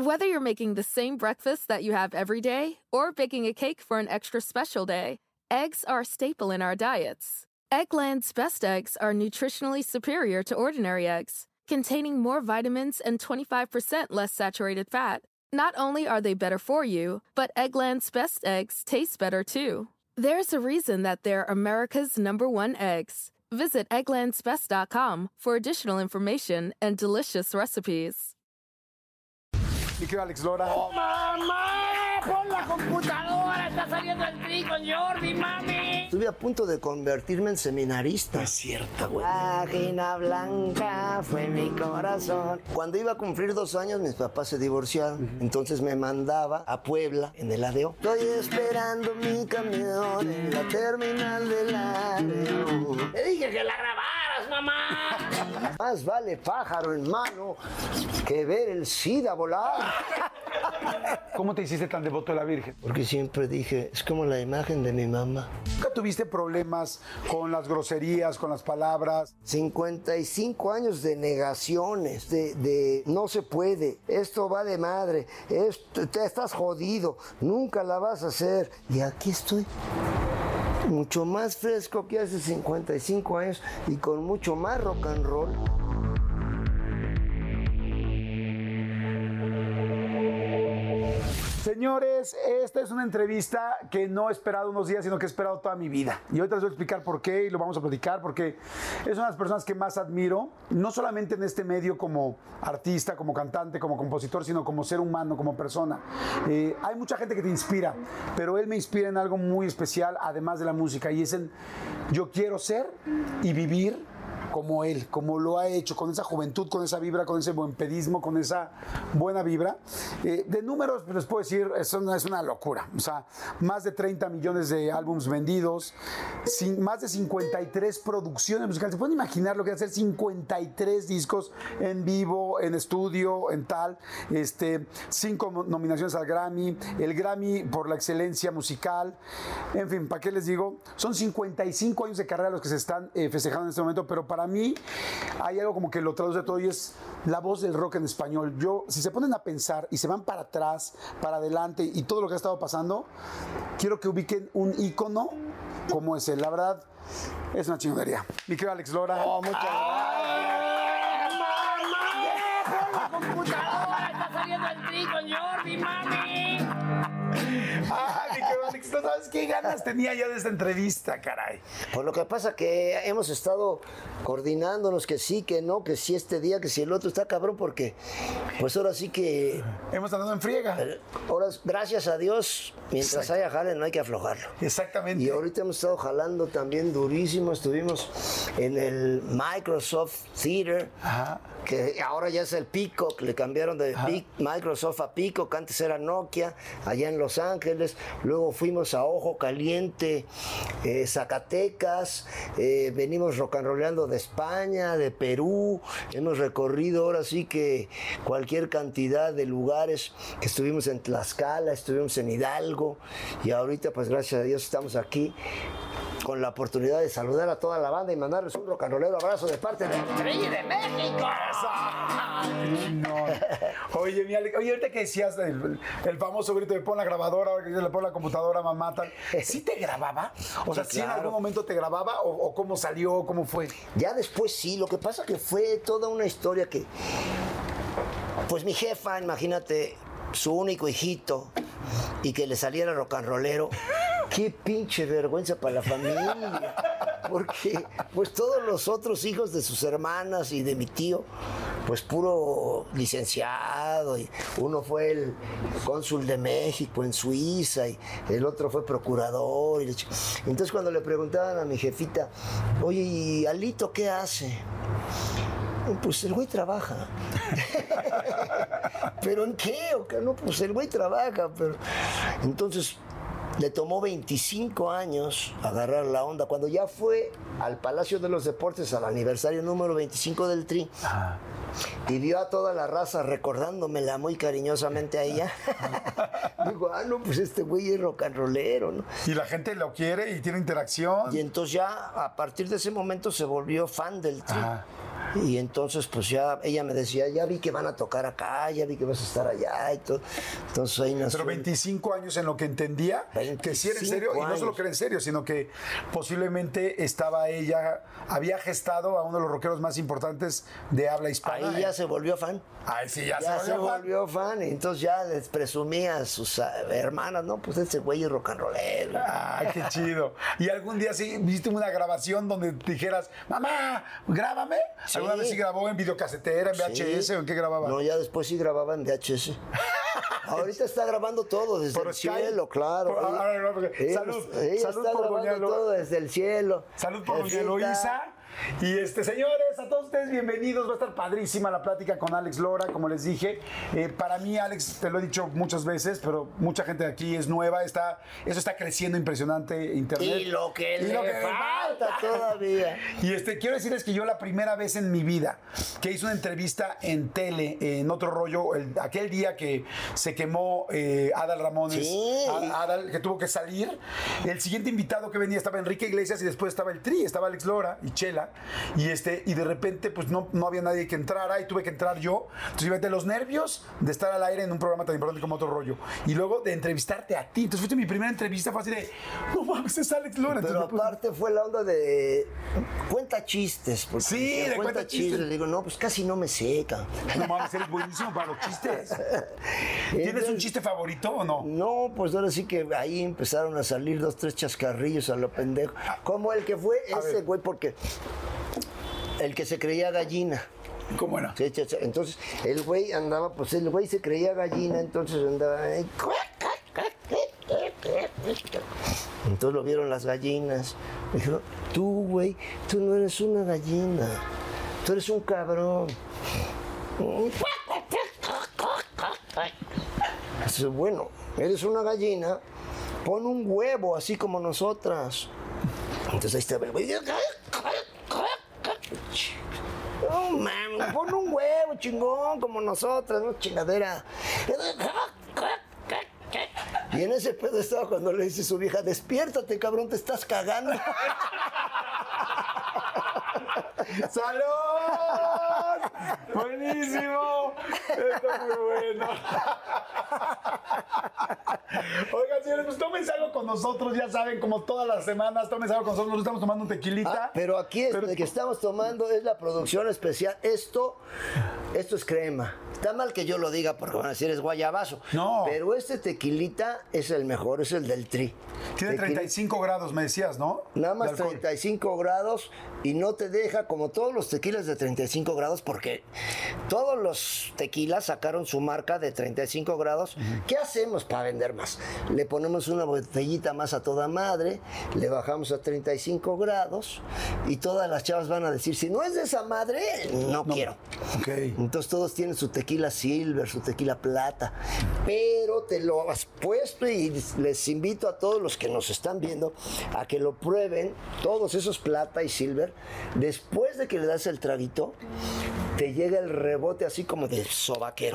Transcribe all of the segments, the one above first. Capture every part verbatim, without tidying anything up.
Whether you're making the same breakfast that you have every day or baking a cake for an extra special day, eggs are a staple in our diets. Eggland's best eggs are nutritionally superior to ordinary eggs, containing more vitamins and twenty-five percent less saturated fat. Not only are they better for you, but Eggland's best eggs taste better too. There's a reason that they're America's number one eggs. Visit egglands best dot com for additional information and delicious recipes. Mi querido Alex Lora. ¡Oh, mamá! ¡Pon la computadora! ¡Está saliendo el Tri con Jordi, mami! Estuve a punto de convertirme en seminarista. No es cierto, güey. Página blanca fue mi corazón. Cuando iba a cumplir dos años, mis papás se divorciaron. Uh-huh. Entonces me mandaba a Puebla, en el A D O. Estoy esperando mi camión en la terminal del A D O. ¡Te dije que la grabaras, mamá! Más vale pájaro en mano que ver el SIDA volar. ¿Cómo te hiciste tan devoto de la Virgen? Porque siempre dije, es como la imagen de mi mamá. ¿Nunca tuviste problemas con las groserías, con las palabras? cincuenta y cinco años de negaciones, de, de no se puede, esto va de madre, esto, te estás jodido, nunca la vas a hacer. Y aquí estoy, mucho más fresco que hace cincuenta y cinco años y con mucho más rock and roll. Señores, esta es una entrevista que no he esperado unos días, sino que he esperado toda mi vida. Y ahorita les voy a explicar por qué y lo vamos a platicar, porque es una de las personas que más admiro, no solamente en este medio como artista, como cantante, como compositor, sino como ser humano, como persona. Eh, hay mucha gente que te inspira, pero él me inspira en algo muy especial, además de la música, y es en yo quiero ser y vivir como él, como lo ha hecho, con esa juventud, con esa vibra, con ese buen pedismo, con esa buena vibra. Eh, de números, les puedo decir, es una, es una locura. O sea, más de treinta millones de álbumes vendidos, sin, más de cincuenta y tres producciones musicales. ¿Se pueden imaginar lo que es hacer cincuenta y tres discos en vivo, en estudio, en tal? Este, cinco nominaciones al Grammy, el Grammy por la excelencia musical. En fin, ¿para qué les digo? Son cincuenta y cinco años de carrera los que se están eh, festejando en este momento, pero para mí hay algo como que lo traduce todo y es la voz del rock en español. Yo, si se ponen a pensar y se van para atrás, para adelante y todo lo que ha estado pasando, quiero que ubiquen un ícono como ese. La verdad, es una chingonería. Mi querido Alex Lora. Oh, muchas gracias. ¡Mamá! ¡Pon la computadora! ¡Está saliendo el Tri con Jordi, mami! Ah, mi querido Alex, ¿no sabes qué ganas tenía yo de esta entrevista, caray? Pues lo que pasa que hemos estado coordinándonos, que sí, que no, que sí este día, que si el otro, está cabrón, porque pues ahora sí que... Hemos andado en friega. Ahora, gracias a Dios, mientras Exacto. haya jale, no hay que aflojarlo. Exactamente. Y ahorita hemos estado jalando también durísimo, estuvimos en el Microsoft Theater, Ajá. que ahora ya es el Peacock, le cambiaron de Ajá. Microsoft a Peacock, antes era Nokia, allá en Los Ángeles, luego fuimos a Ojo Caliente, eh, Zacatecas, eh, venimos rock and rollando de España, de Perú, hemos recorrido ahora sí que cualquier cantidad de lugares, que estuvimos en Tlaxcala, estuvimos en Hidalgo, y ahorita pues gracias a Dios estamos aquí con la oportunidad de saludar a toda la banda y mandarles un rock and rollero abrazo de parte de ¡Tri de México! No. Oye, mi Alex, oye, ahorita que decías el, el famoso grito de pon la grabadora, ahora que dice le pon la computadora, mamá, tal. ¿Sí te grababa? O sea, Sí, ¿sí en claro. algún momento te grababa o, o cómo salió, cómo fue? Ya después sí, lo que pasa que fue toda una historia que, pues mi jefa, imagínate, su único hijito, y que le saliera rock and rollero, qué pinche vergüenza para la familia, porque pues todos los otros hijos de sus hermanas y de mi tío, pues puro licenciado, y uno fue el cónsul de México en Suiza, y el otro fue procurador, y le... entonces cuando le preguntaban a mi jefita, oye, ¿y Alito qué hace? Pues el güey trabaja. ¿Pero en qué? ¿O qué? No, pues el güey trabaja, pero... Entonces, le tomó veinticinco años agarrar la onda. Cuando ya fue al Palacio de los Deportes, al aniversario número veinticinco del Tri, Ajá. y vio a toda la raza recordándomela muy cariñosamente a ella, digo, ah, no, pues este güey es rock and rollero, ¿no? Y la gente lo quiere y tiene interacción. Y entonces ya, a partir de ese momento, se volvió fan del Tri. Ajá. Y entonces, pues ya ella me decía, ya vi que van a tocar acá, ya vi que vas a estar allá y todo. Entonces ahí nació. Pero veinticinco años en lo que entendía, que sí era en serio, y no solo que era en serio, sino que posiblemente estaba ella, había gestado a uno de los rockeros más importantes de habla hispana. Ahí ya se volvió fan. Ay, sí, ya, ya se volvió, se volvió fan. fan. Y entonces ya les presumía a sus uh, hermanas, no, pues ese güey es rock and rollero. Ay, qué chido. ¿Y algún día sí viste una grabación donde dijeras, mamá, grábame? Sí. ¿Alguna vez sí grabó en videocasetera, en V H S sí. o en qué grababa? No, ya después sí grababa en V H S. Ahorita está grabando todo desde por el Sky. cielo, claro. Por, ella, no, no, ella, salud, ella salud está por grabando doña todo desde el cielo. Salud por doña Eloísa. Y este, señores, a todos ustedes bienvenidos. Va a estar padrísima la plática con Alex Lora, como les dije. Eh, para mí, Alex, te lo he dicho muchas veces, pero mucha gente de aquí es nueva. Está, eso está creciendo impresionante, internet. Y lo que y le lo que falta todavía. Y este, quiero decirles que yo la primera vez en mi vida que hice una entrevista en tele, en Otro Rollo, el, aquel día que se quemó eh, Adal Ramones, sí. Adal, que tuvo que salir, el siguiente invitado que venía estaba Enrique Iglesias y después estaba el Tri, estaba Alex Lora y Chela. Y este y de repente pues no, no había nadie que entrara y tuve que entrar yo. Entonces iba de los nervios de estar al aire en un programa tan importante como Otro Rollo y luego de entrevistarte a ti. Entonces fuiste mi primera entrevista, fue así de no mames, es Alex Lora. Pero entonces, aparte pues, fue la onda de cuenta chistes. Sí, de cuenta, cuenta chistes. Le digo, no, pues casi no me seca. No mames, eres buenísimo para los chistes. ¿Tienes Entonces, un chiste favorito o no? No, pues ahora sí que ahí empezaron a salir dos, tres chascarrillos a lo pendejo. Como el que fue a ese ver. güey, porque el que se creía gallina. ¿Cómo era? Sí, sí, sí. Entonces, el güey andaba, pues el güey se creía gallina, entonces andaba... Entonces lo vieron las gallinas. Me dijeron, tú, güey, tú no eres una gallina. Tú eres un cabrón. Dice, bueno, eres una gallina, pon un huevo, así como nosotras. Entonces ahí está el güey. No, man, pon un huevo, chingón, como nosotras, no chingadera. Y en ese pedo estaba cuando le dice su vieja, despiértate, cabrón, te estás cagando. ¡Salud! ¡Buenísimo! Esto es muy bueno. Oigan, señores, pues tómense algo con nosotros, ya saben, como todas las semanas, tómense algo con nosotros, estamos tomando un tequilita. Ah, pero aquí es, pero... el que estamos tomando es la producción especial. Esto, esto es crema. Está mal que yo lo diga porque van a decir es guayabazo. No. Pero este tequilita es el mejor, es el del Tri. Tiene Tequila. treinta y cinco grados, me decías, ¿no? Nada más treinta y cinco grados y no te deja como todos los tequilas de treinta y cinco grados porque todos los tequilas sacaron su marca de treinta y cinco grados. Uh-huh. ¿Qué hacemos para vender más? Le ponemos una botellita más a toda madre, le bajamos a treinta y cinco grados y todas las chavas van a decir, si no es de esa madre, no, no. quiero. Okay. Entonces todos tienen su tequila silver, su tequila plata, pero te lo has puesto y les invito a todos los que nos están viendo a que lo prueben, todos esos plata y silver. Después de que le das el traguito, te llega el rebote así como de sobaquero.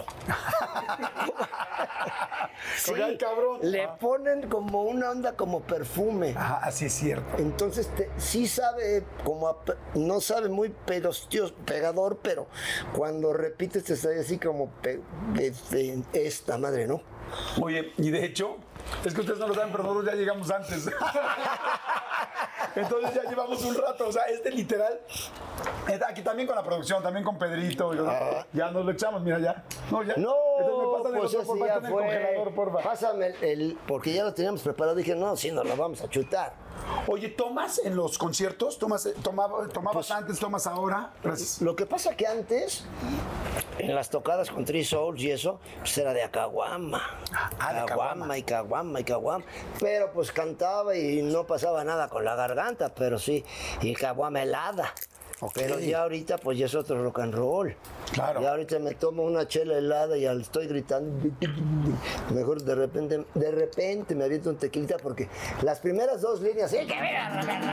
Sí, Oigan, cabrón. Le ah. ponen como una onda como perfume. Ajá, así es cierto. Entonces te, sí sabe como a, no sabe muy pedostio, pegador, pero cuando repites te sale así como pe, de, de esta madre, ¿no? Oye, y de hecho, es que ustedes no lo saben, pero nosotros ya llegamos antes. Entonces ya llevamos un rato, o sea, este literal, aquí también con la producción, también con Pedrito, ah. ya nos lo echamos, mira ya. No, ya. No, entonces me pasan pues el otro, por ya en el congelador, porfa. Pásame el, el, porque ya lo teníamos preparado, dije, no, sí, nos lo vamos a chutar. Oye, ¿tomas en los conciertos? ¿Tomas, tomaba, ¿Tomabas pues, antes, tomas ahora? Gracias. Lo que pasa que antes, en las tocadas con Three Souls y eso, pues era de acaguama. Ah, caguama y caguama y caguama. Pero pues cantaba y no pasaba nada con la garganta, pero sí, y caguama helada. Okay. Pero ya ahorita pues ya es otro rock and roll. Claro. Ya ahorita me tomo una chela helada y al estoy gritando, mejor de repente, de repente me aviento un tequilita porque las primeras dos líneas, sí, que mira,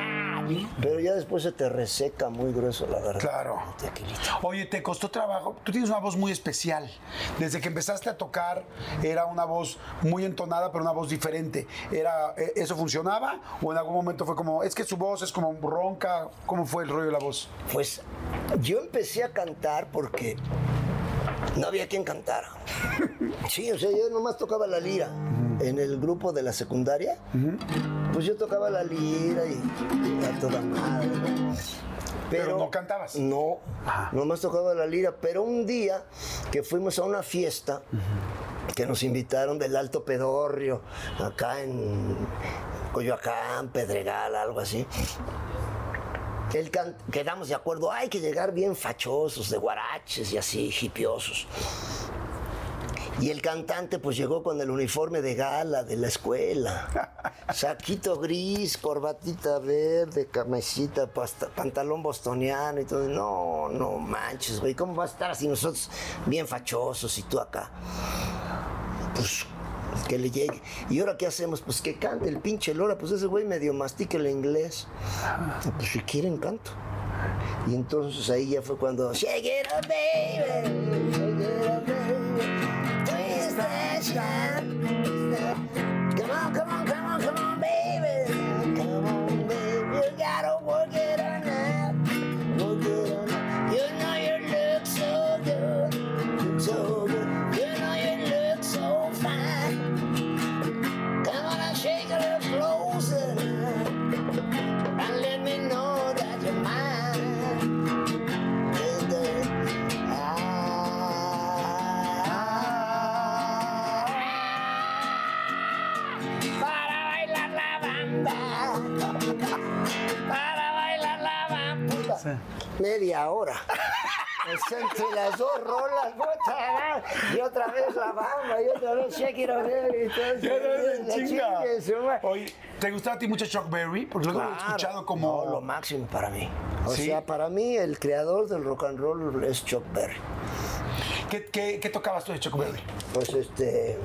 Pero ya después se te reseca muy grueso, la verdad. Claro. Tequilita. Oye, te costó trabajo. Tú tienes una voz muy especial. Desde que empezaste a tocar, era una voz muy entonada, pero una voz diferente. Era, ¿eso funcionaba? ¿O en algún momento fue como, es que su voz es como ronca? ¿Cómo fue el rollo de la voz? Pues yo empecé a cantar porque no había quien cantara. Sí, o sea, yo nomás tocaba la lira. En el grupo de la secundaria, pues yo tocaba la lira y, y a toda madre, ¿no? Pero, Pero no cantabas. No, Ajá. nomás tocaba la lira. Pero un día que fuimos a una fiesta, que nos invitaron del Alto Pedorrio, acá en Coyoacán, Pedregal, algo así. El can- quedamos de acuerdo, hay que llegar bien fachosos, de guaraches y así, hipiosos. Y el cantante pues llegó con el uniforme de gala de la escuela. Saquito gris, corbatita verde, camisita, pasta, pantalón bostoniano y todo. No, no manches, güey, ¿cómo va a estar así nosotros bien fachosos y tú acá? Pues que le llegue. ¿Y ahora qué hacemos? Pues que cante el pinche Lora, pues ese güey medio mastica el inglés. Pues si quieren canto. Y entonces ahí ya fue cuando Shake it up, baby, shake it up, baby. Twist that shot. Come on, come on, come on, come on, baby. Come on, baby. You gotta work it on that. Work it on that. You know you look so good. Look so good. You know you look so fine. Come on and shake it up closer. And let me know that you're mine. Para bailar la bamba. Sí. Media hora. Entre las dos rolas, puta, y otra vez la bamba, y otra vez Shake It Up, baby. Oye, ¿te gustaba a ti mucho Chuck Berry? Porque luego Claro, lo he escuchado como... No, lo máximo para mí. O ¿Sí? sea, para mí el creador del rock and roll es Chuck Berry. ¿Qué, qué, qué tocabas tú de Chuck Berry? Pues este...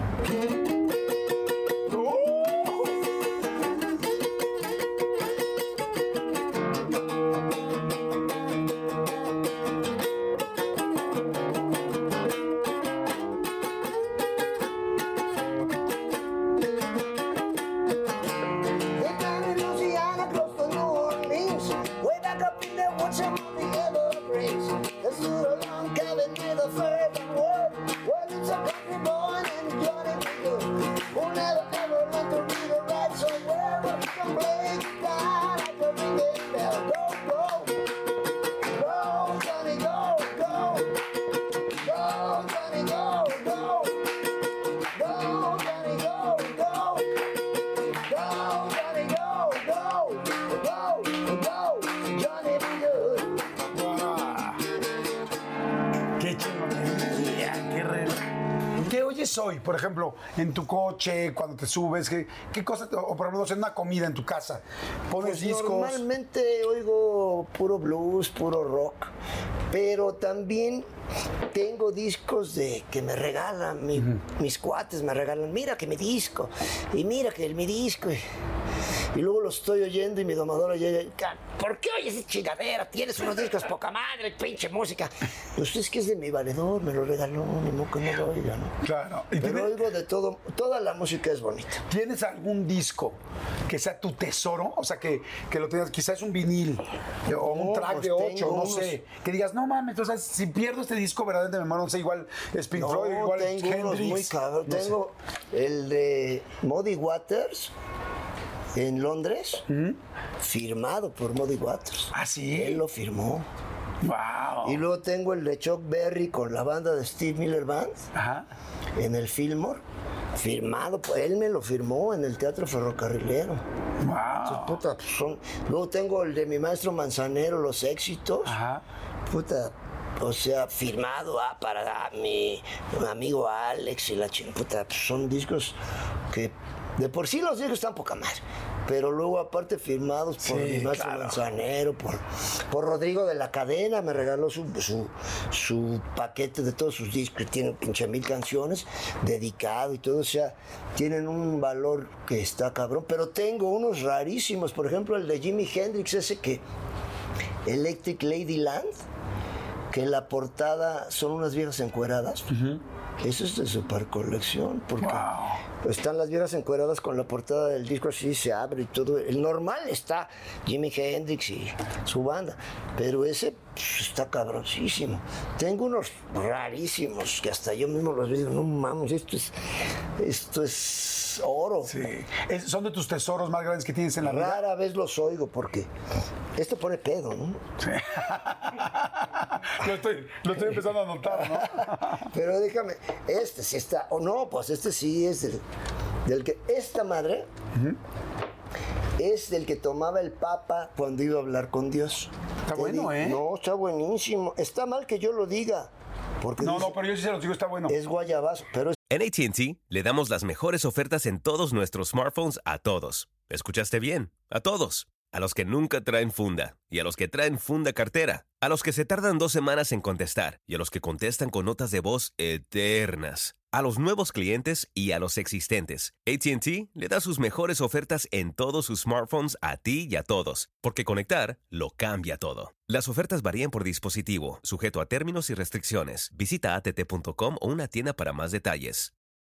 Hoy, por ejemplo, en tu coche, cuando te subes, ¿qué, qué cosa, o por ejemplo, en una comida en tu casa, pones pues discos? Normalmente oigo puro blues, puro rock, pero también tengo discos de que me regalan, mi, uh-huh. mis cuates me regalan, mira que mi disco, y mira que el, mi disco, y, y luego lo estoy oyendo y mi domadora llega, ¿por qué oyes esa chingadera? Tienes unos discos poca madre, pinche música. Pues es que es de mi valedor, me lo regaló, ni modo que no lo oiga, ¿no? Claro. ¿Y pero tiene... oigo de todo, toda la música es bonita. ¿Tienes algún disco que sea tu tesoro? O sea, que, que lo tengas, quizás un vinil o un no, track pues de ocho, no unos... sé. Que digas, no mames, o sea, si pierdo este disco, verdaderamente me muero, no sé, igual es Pink no, Floyd, igual tengo Hendrix. Unos muy cabrón. No tengo sé. El de Muddy Waters en Londres, ¿Mm? firmado por Muddy Waters. ¿Ah, sí? Él lo firmó. Wow. Y luego tengo el de Chuck Berry con la banda de Steve Miller Band. Ajá. En el Fillmore, firmado, pues él me lo firmó en el Teatro Ferrocarrilero. Wow. Entonces, puta, son... Luego tengo el de mi maestro Manzanero, Los Éxitos. Ajá. Puta, o sea, firmado ah, para ah, mi, mi amigo Alex y la chingada. Puta, pues son discos que de por sí los discos están poca madre. pero luego aparte firmados por Sí, Ignacio claro. Manzanero, por, por Rodrigo de la Cadena, me regaló su, su, su paquete de todos sus discos, tiene pinche mil canciones, dedicado y todo, o sea, tienen un valor que está cabrón, pero tengo unos rarísimos, por ejemplo el de Jimi Hendrix, ese que, Electric Ladyland, que en la portada son unas viejas encueradas. Uh-huh. Eso es de super colección, porque wow. están las viejas encueradas con la portada del disco así, se abre y todo. El normal está Jimi Hendrix y su banda, pero ese pues, está cabroncísimo. Tengo unos rarísimos que hasta yo mismo los veo, no mames, esto es, esto es oro. Sí. Es, son de tus tesoros más grandes que tienes en la vida. Rara vez los oigo porque esto pone pedo, ¿no? Sí. lo, estoy, lo estoy empezando a notar, ¿no? Pero déjame, este sí está, o no, pues este sí es del, del que, esta madre uh-huh. es del que tomaba el Papa cuando iba a hablar con Dios. Está Te bueno, digo, ¿eh? No, está buenísimo. Está mal que yo lo diga. Porque no, dice, no, pero yo sí se lo digo, está bueno. Es guayabazo, pero es... En A T and T le damos las mejores ofertas en todos nuestros smartphones a todos. ¿Escuchaste bien? A todos. A los que nunca traen funda y a los que traen funda cartera. A los que se tardan dos semanas en contestar y a los que contestan con notas de voz eternas. A los nuevos clientes y a los existentes. A T and T le da sus mejores ofertas en todos sus smartphones a ti y a todos, porque conectar lo cambia todo. Las ofertas varían por dispositivo, sujeto a términos y restricciones. Visita a t t punto com o una tienda para más detalles.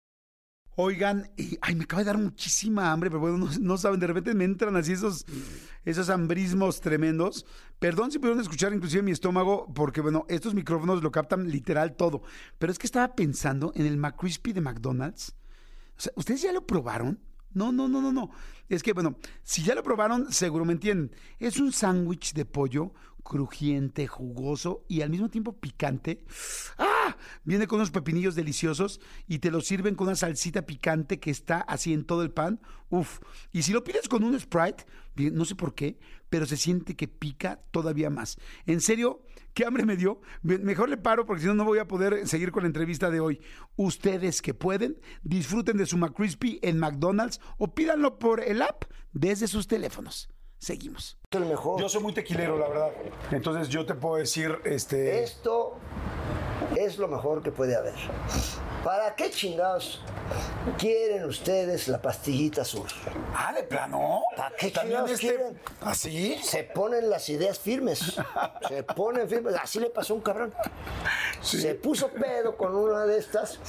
Oigan, y, ay, me acaba de dar muchísima hambre, pero bueno, no, no saben, de repente me entran así esos, esos hambrismos tremendos. Perdón si pudieron escuchar inclusive mi estómago, porque bueno, estos micrófonos lo captan literal todo. Pero es que estaba pensando en el McCrispy de McDonald's. O sea, ¿ustedes ya lo probaron? No, no, no, no, no. Es que, bueno, si ya lo probaron, seguro me entienden. Es un sándwich de pollo crujiente, jugoso y al mismo tiempo picante. ¡Ah! Viene con unos pepinillos deliciosos y te lo sirven con una salsita picante que está así en todo el pan. Uf. Y si lo pides con un Sprite, no sé por qué, pero se siente que pica todavía más. En serio, qué hambre me dio. Mejor le paro porque si no, no voy a poder seguir con la entrevista de hoy. Ustedes que pueden, disfruten de su McCrispy en McDonald's o pídanlo por el app desde sus teléfonos. Seguimos. El mejor. Yo soy muy tequilero, la verdad. Entonces yo te puedo decir, este... Esto es lo mejor que puede haber. ¿Para qué chingados quieren ustedes la pastillita azul? Ah, ¿de plano? ¿Para qué ¿También chingados este... quieren? ¿Así? Se ponen las ideas firmes. Se ponen firmes. Así le pasó a un cabrón. Sí. Se puso pedo con una de estas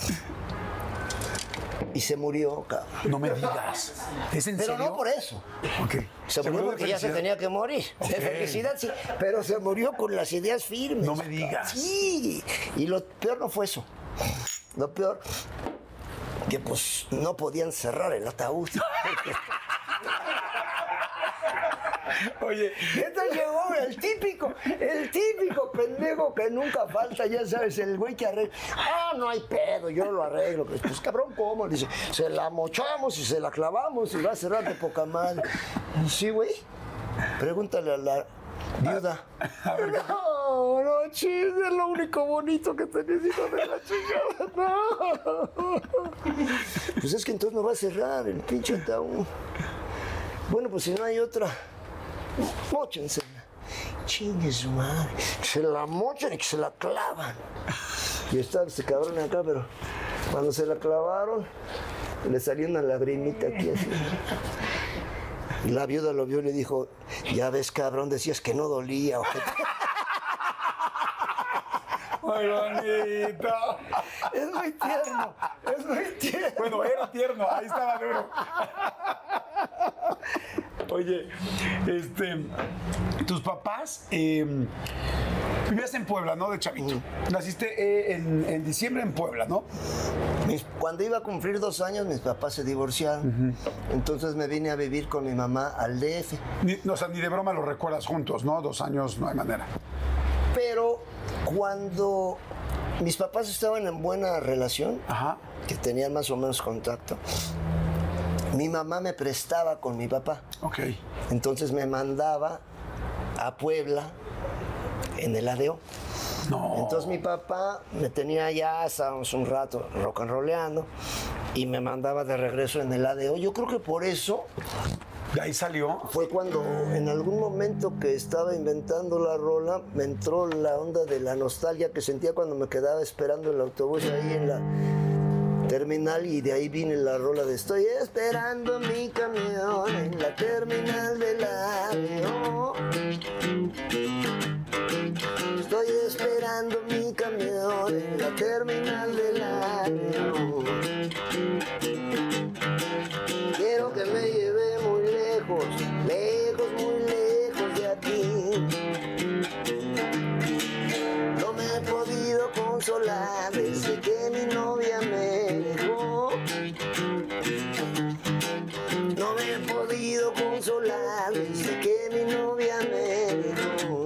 y se murió, cabrón. No me digas. ¿Es en pero serio? no por eso. Okay. Se, se murió porque ya se tenía que morir. Okay. De felicidad, sí. Pero se murió con las ideas firmes. No me digas. Sí. Y lo peor no fue eso. Lo peor, que pues no podían cerrar el ataúd. Oye, entonces llegó el típico, el típico pendejo que nunca falta, ya sabes, el güey que arregla. Ah, no hay pedo, yo lo arreglo. Pues, pues cabrón, ¿cómo? Dice, se la mochamos y se la clavamos y va a cerrar de poca madre. Sí, güey. Pregúntale a la viuda. No, no, chis, es lo único bonito que tenés, hijo de la chingada. No. Pues es que entonces no va a cerrar el pinche ataúd. Bueno, pues si no hay otra, móchensela. Chingue su madre. Que se la mochan y que se la clavan. Y estaba este cabrón acá, pero cuando se la clavaron, le salió una lagrimita aquí así. Y la viuda lo vio y le dijo, ya ves, cabrón, decías que no dolía. Muy bonito. Es muy tierno, es muy tierno. Bueno, era tierno, ahí estaba duro. Oye, este, tus papás eh, vivías en Puebla, ¿no? De chavito. Mm. Naciste eh, en, en diciembre en Puebla, ¿no? Mis, cuando iba a cumplir dos años, mis papás se divorciaron. Uh-huh. Entonces me vine a vivir con mi mamá al D F. Ni, o sea, ni de broma lo recuerdas juntos, ¿no? Dos años, no hay manera. Pero cuando mis papás estaban en buena relación, ajá, que tenían más o menos contacto, mi mamá me prestaba con mi papá. Ok. Entonces me mandaba a Puebla en el A D O. No. Entonces mi papá me tenía allá, estábamos un rato rock and rolleando y me mandaba de regreso en el A D O. Yo creo que por eso ¿De ahí salió? Fue cuando en algún momento que estaba inventando la rola, me entró la onda de la nostalgia que sentía cuando me quedaba esperando el autobús ahí en la terminal, y de ahí viene la rola de estoy esperando mi camión en la terminal del avión. Estoy esperando mi camión en la terminal del avión. Quiero que me lleve muy lejos, lejos, muy lejos de aquí. No me he podido consolar desde que mi novia me dejó. No me he podido consolar desde que mi novia me dejó.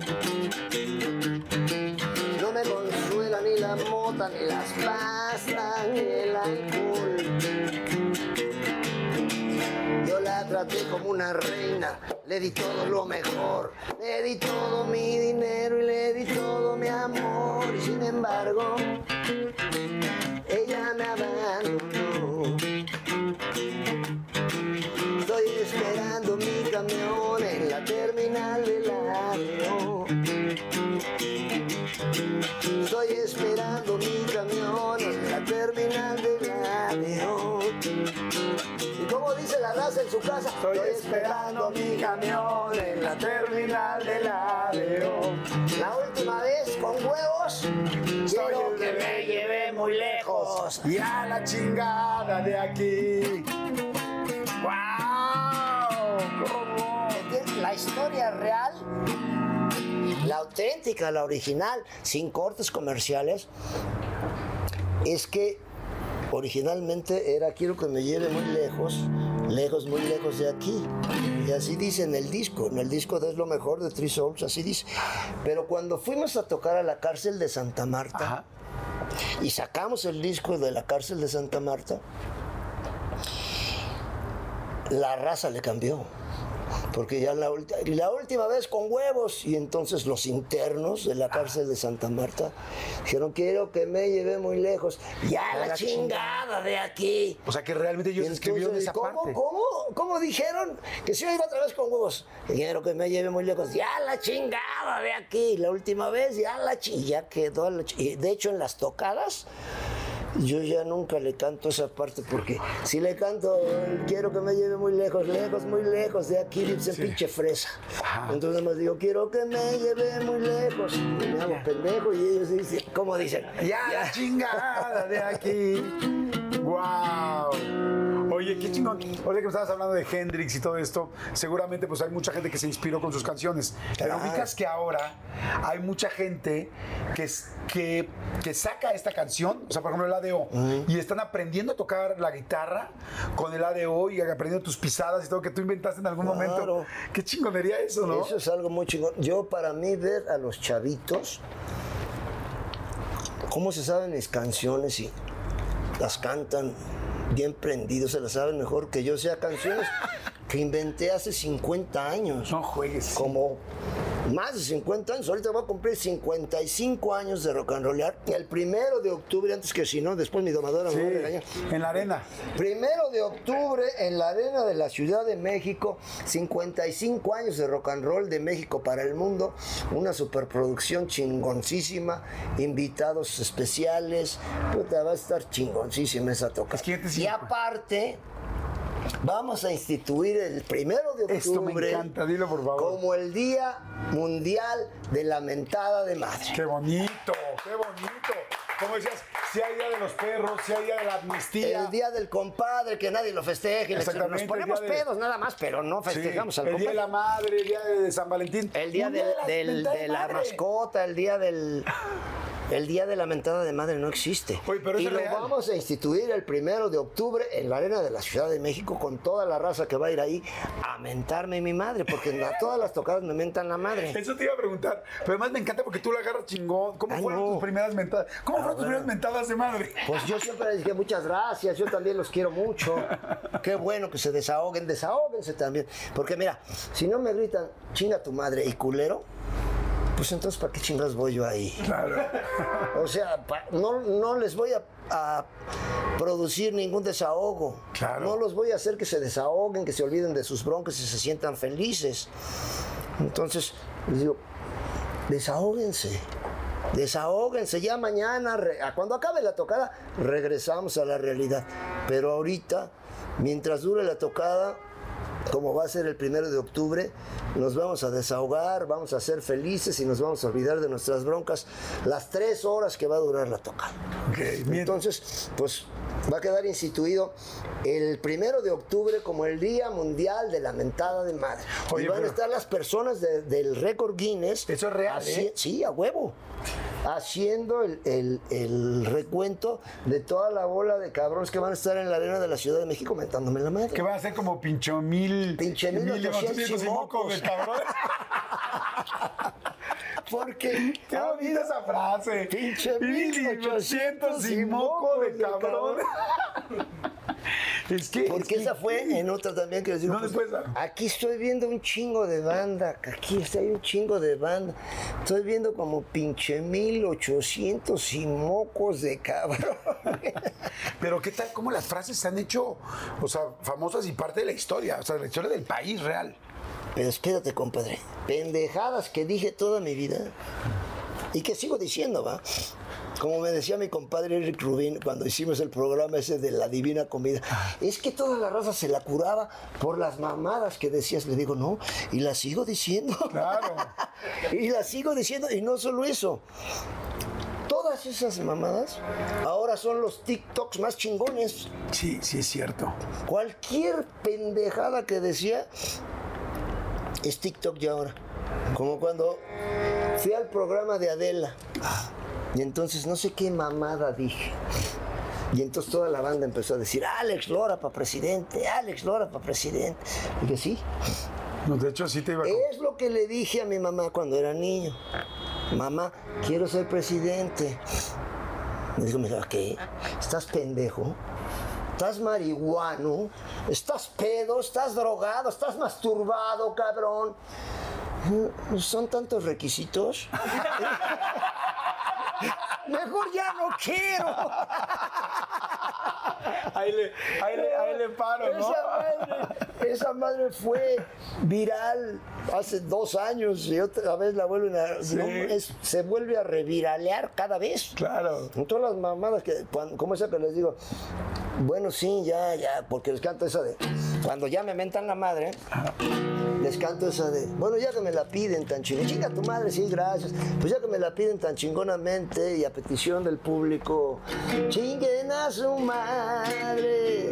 No me consuela ni la mota, ni las pastas, ni el alcohol. Yo la traté como una reina, le di todo lo mejor, le di todo mi dinero y le di todo mi amor, y sin embargo, ella me abandonó. Estoy esperando mi camión en la terminal del avión. Estoy esperando mi camión en la terminal del avión. ¿Y cómo dice la raza en su casa? Estoy esperando mi camión en la terminal del avión. La última vez con huevos, quiero que me lleve muy lejos. Y a la chingada de aquí. ¡Wow! ¿Cómo? La historia real, la auténtica, la original, sin cortes comerciales, es que originalmente era quiero que me lleve muy lejos, lejos, muy lejos de aquí. Y así dice en el disco, en el disco de Es lo mejor de Three Souls, así dice. Pero cuando fuimos a tocar a la cárcel de Santa Marta, ajá, y sacamos el disco de la cárcel de Santa Marta, la raza le cambió. Porque ya la, la última vez con huevos, y entonces los internos de la cárcel de Santa Marta dijeron quiero que me lleve muy lejos, ya la, la chingada, chingada de aquí. O sea que realmente ellos escribieron esa ¿cómo, parte. ¿cómo, ¿Cómo dijeron? Que si yo iba otra vez con huevos, quiero que me lleve muy lejos, ya la chingada de aquí. La última vez ya la chingada, ya quedó la chingada. De hecho en las tocadas yo ya nunca le canto esa parte, porque si le canto quiero que me lleve muy lejos, lejos, muy lejos de aquí, dice sí, pinche fresa. Ajá. Entonces me digo, quiero que me lleve muy lejos, y me hago pendejo, y ellos dicen, ¿cómo dicen? Ya, ya. La chingada de aquí. ¡Wow! Oye, qué chingón. Oye, que me estabas hablando de Hendrix y todo esto, seguramente pues hay mucha gente que se inspiró con sus canciones. Pero Claro. ubicas que ahora hay mucha gente que, que, que saca esta canción, o sea, por ejemplo el A D O, uh-huh, y están aprendiendo a tocar la guitarra con el A D O y aprendiendo tus pisadas y todo que tú inventaste en algún claro. momento. Qué chingonería eso, ¿no? Eso es algo muy chingón. Yo, para mí, ver a los chavitos cómo se saben mis canciones y las cantan bien prendidos, se las saben mejor que yo, o sea, canciones que inventé hace cincuenta años. No juegues. Como más de cincuenta años. Ahorita voy a cumplir cincuenta y cinco años de rock and rollear. El primero de octubre, antes que si no, después mi domadora sí, me va a regañar. En la arena. Primero de octubre, en la arena de la Ciudad de México, cincuenta y cinco años de rock and roll de México para el mundo. Una superproducción chingoncísima, invitados especiales. Puta, va a estar chingoncísima esa toca. Es que y aparte, vamos a instituir el primero de octubre. Esto me encanta, dilo por favor. Como el Día Mundial de la Mentada de Madre. ¡Qué bonito! ¡Qué bonito! Como decías, si hay Día de los Perros, si hay Día de la Amnistía. El Día del Compadre, que nadie lo festeje. Nos ponemos de... pedos nada más, pero no festejamos sí, al el compadre. El Día de la Madre, el Día de San Valentín. El Día del, del, del, de, de la mascota, el Día del... El Día de la Mentada de Madre no existe. Oye, pero y es lo real. Vamos a instituir el primero de octubre en la arena de la Ciudad de México con toda la raza que va a ir ahí a mentarme mi madre, porque en todas las tocadas me mentan la madre. Eso te iba a preguntar. Pero además me encanta porque tú la agarras chingón. ¿Cómo Ay, fueron no. tus primeras mentadas? ¿Cómo Ah, fueron tus bueno. primeras mentadas de madre? Pues yo siempre les dije muchas gracias, yo también los quiero mucho. Qué bueno que se desahoguen, desahóguense también. Porque mira, si no me gritan, chinga tu madre y culero, pues entonces, ¿para qué chingas voy yo ahí? Claro. O sea, pa, no, no les voy a, a producir ningún desahogo. Claro. No los voy a hacer que se desahoguen, que se olviden de sus broncas y se sientan felices. Entonces, les digo, desahóguense. Desahóguense, ya mañana, re, cuando acabe la tocada, regresamos a la realidad. Pero ahorita, mientras dure la tocada, como va a ser el primero de octubre, nos vamos a desahogar, vamos a ser felices y nos vamos a olvidar de nuestras broncas las tres horas que va a durar la tocada. Okay, entonces, pues va a quedar instituido el primero de octubre como el Día Mundial de la Mentada de Madre. Oye, y van pero... a estar las personas de, del récord Guinness. Eso es real, así, ¿eh? Sí, a huevo. Haciendo el, el, el recuento de toda la bola de cabrones que van a estar en la arena de la Ciudad de México mentándome la madre. Que van a ser como pincho mil... Pinche mil, mil ochocientos y mocos de cabrones. Porque... Qué bonita esa frase. Pinche mil ochocientos y mocos de cabrones. Es que, porque es que, esa fue en otra también que les digo. No, pues, después, aquí estoy viendo un chingo de banda, aquí está hay un chingo de banda. Estoy viendo como pinche mil ochocientos y mocos de cabrón. Pero qué tal, cómo las frases se han hecho, o sea, famosas y parte de la historia, o sea, la historia del país real. Pero espérate, compadre, pendejadas que dije toda mi vida y que sigo diciendo, va. Como me decía mi compadre Eric Rubin cuando hicimos el programa ese de la Divina Comida, es que toda la raza se la curaba por las mamadas que decías. Le digo, no, y la sigo diciendo. Claro. Y la sigo diciendo, y no solo eso. Todas esas mamadas ahora son los TikToks más chingones. Sí, sí es cierto. Cualquier pendejada que decía es TikTok ya ahora. Como cuando fui al programa de Adela. Y entonces no sé qué mamada dije. Y entonces toda la banda empezó a decir, Alex Lora para presidente, Alex Lora para presidente. Y dije, sí. No, de hecho, sí te iba a... Es lo que le dije a mi mamá cuando era niño. Mamá, quiero ser presidente. Me dijo, mira, ¿qué? ¿Estás pendejo? ¿Estás marihuano? ¿Estás pedo? ¿Estás drogado? ¿Estás masturbado, cabrón? ¿Son tantos requisitos? Mejor ya no quiero. Ahí le, ahí le, ahí le paro, ¿no? Esa madre, esa madre fue viral hace dos años y otra vez la vuelven a... Sí. No, es, se vuelve a reviralear cada vez. Claro. En todas las mamadas que... Cuando, como esa que les digo... Bueno, sí, ya, ya, porque les canto esa de... Cuando ya me mentan la madre, les canto esa de... Bueno, ya que me la piden tan chingón... Chinga tu madre, sí, gracias. Pues ya que me la piden tan chingonamente y a petición del público... Chinguen a su madre.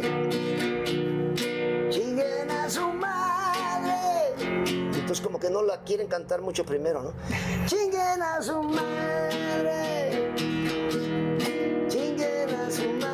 Chinguen a su madre. Entonces como que no la quieren cantar mucho primero, ¿no? Chinguen a su madre. Chinguen a su madre.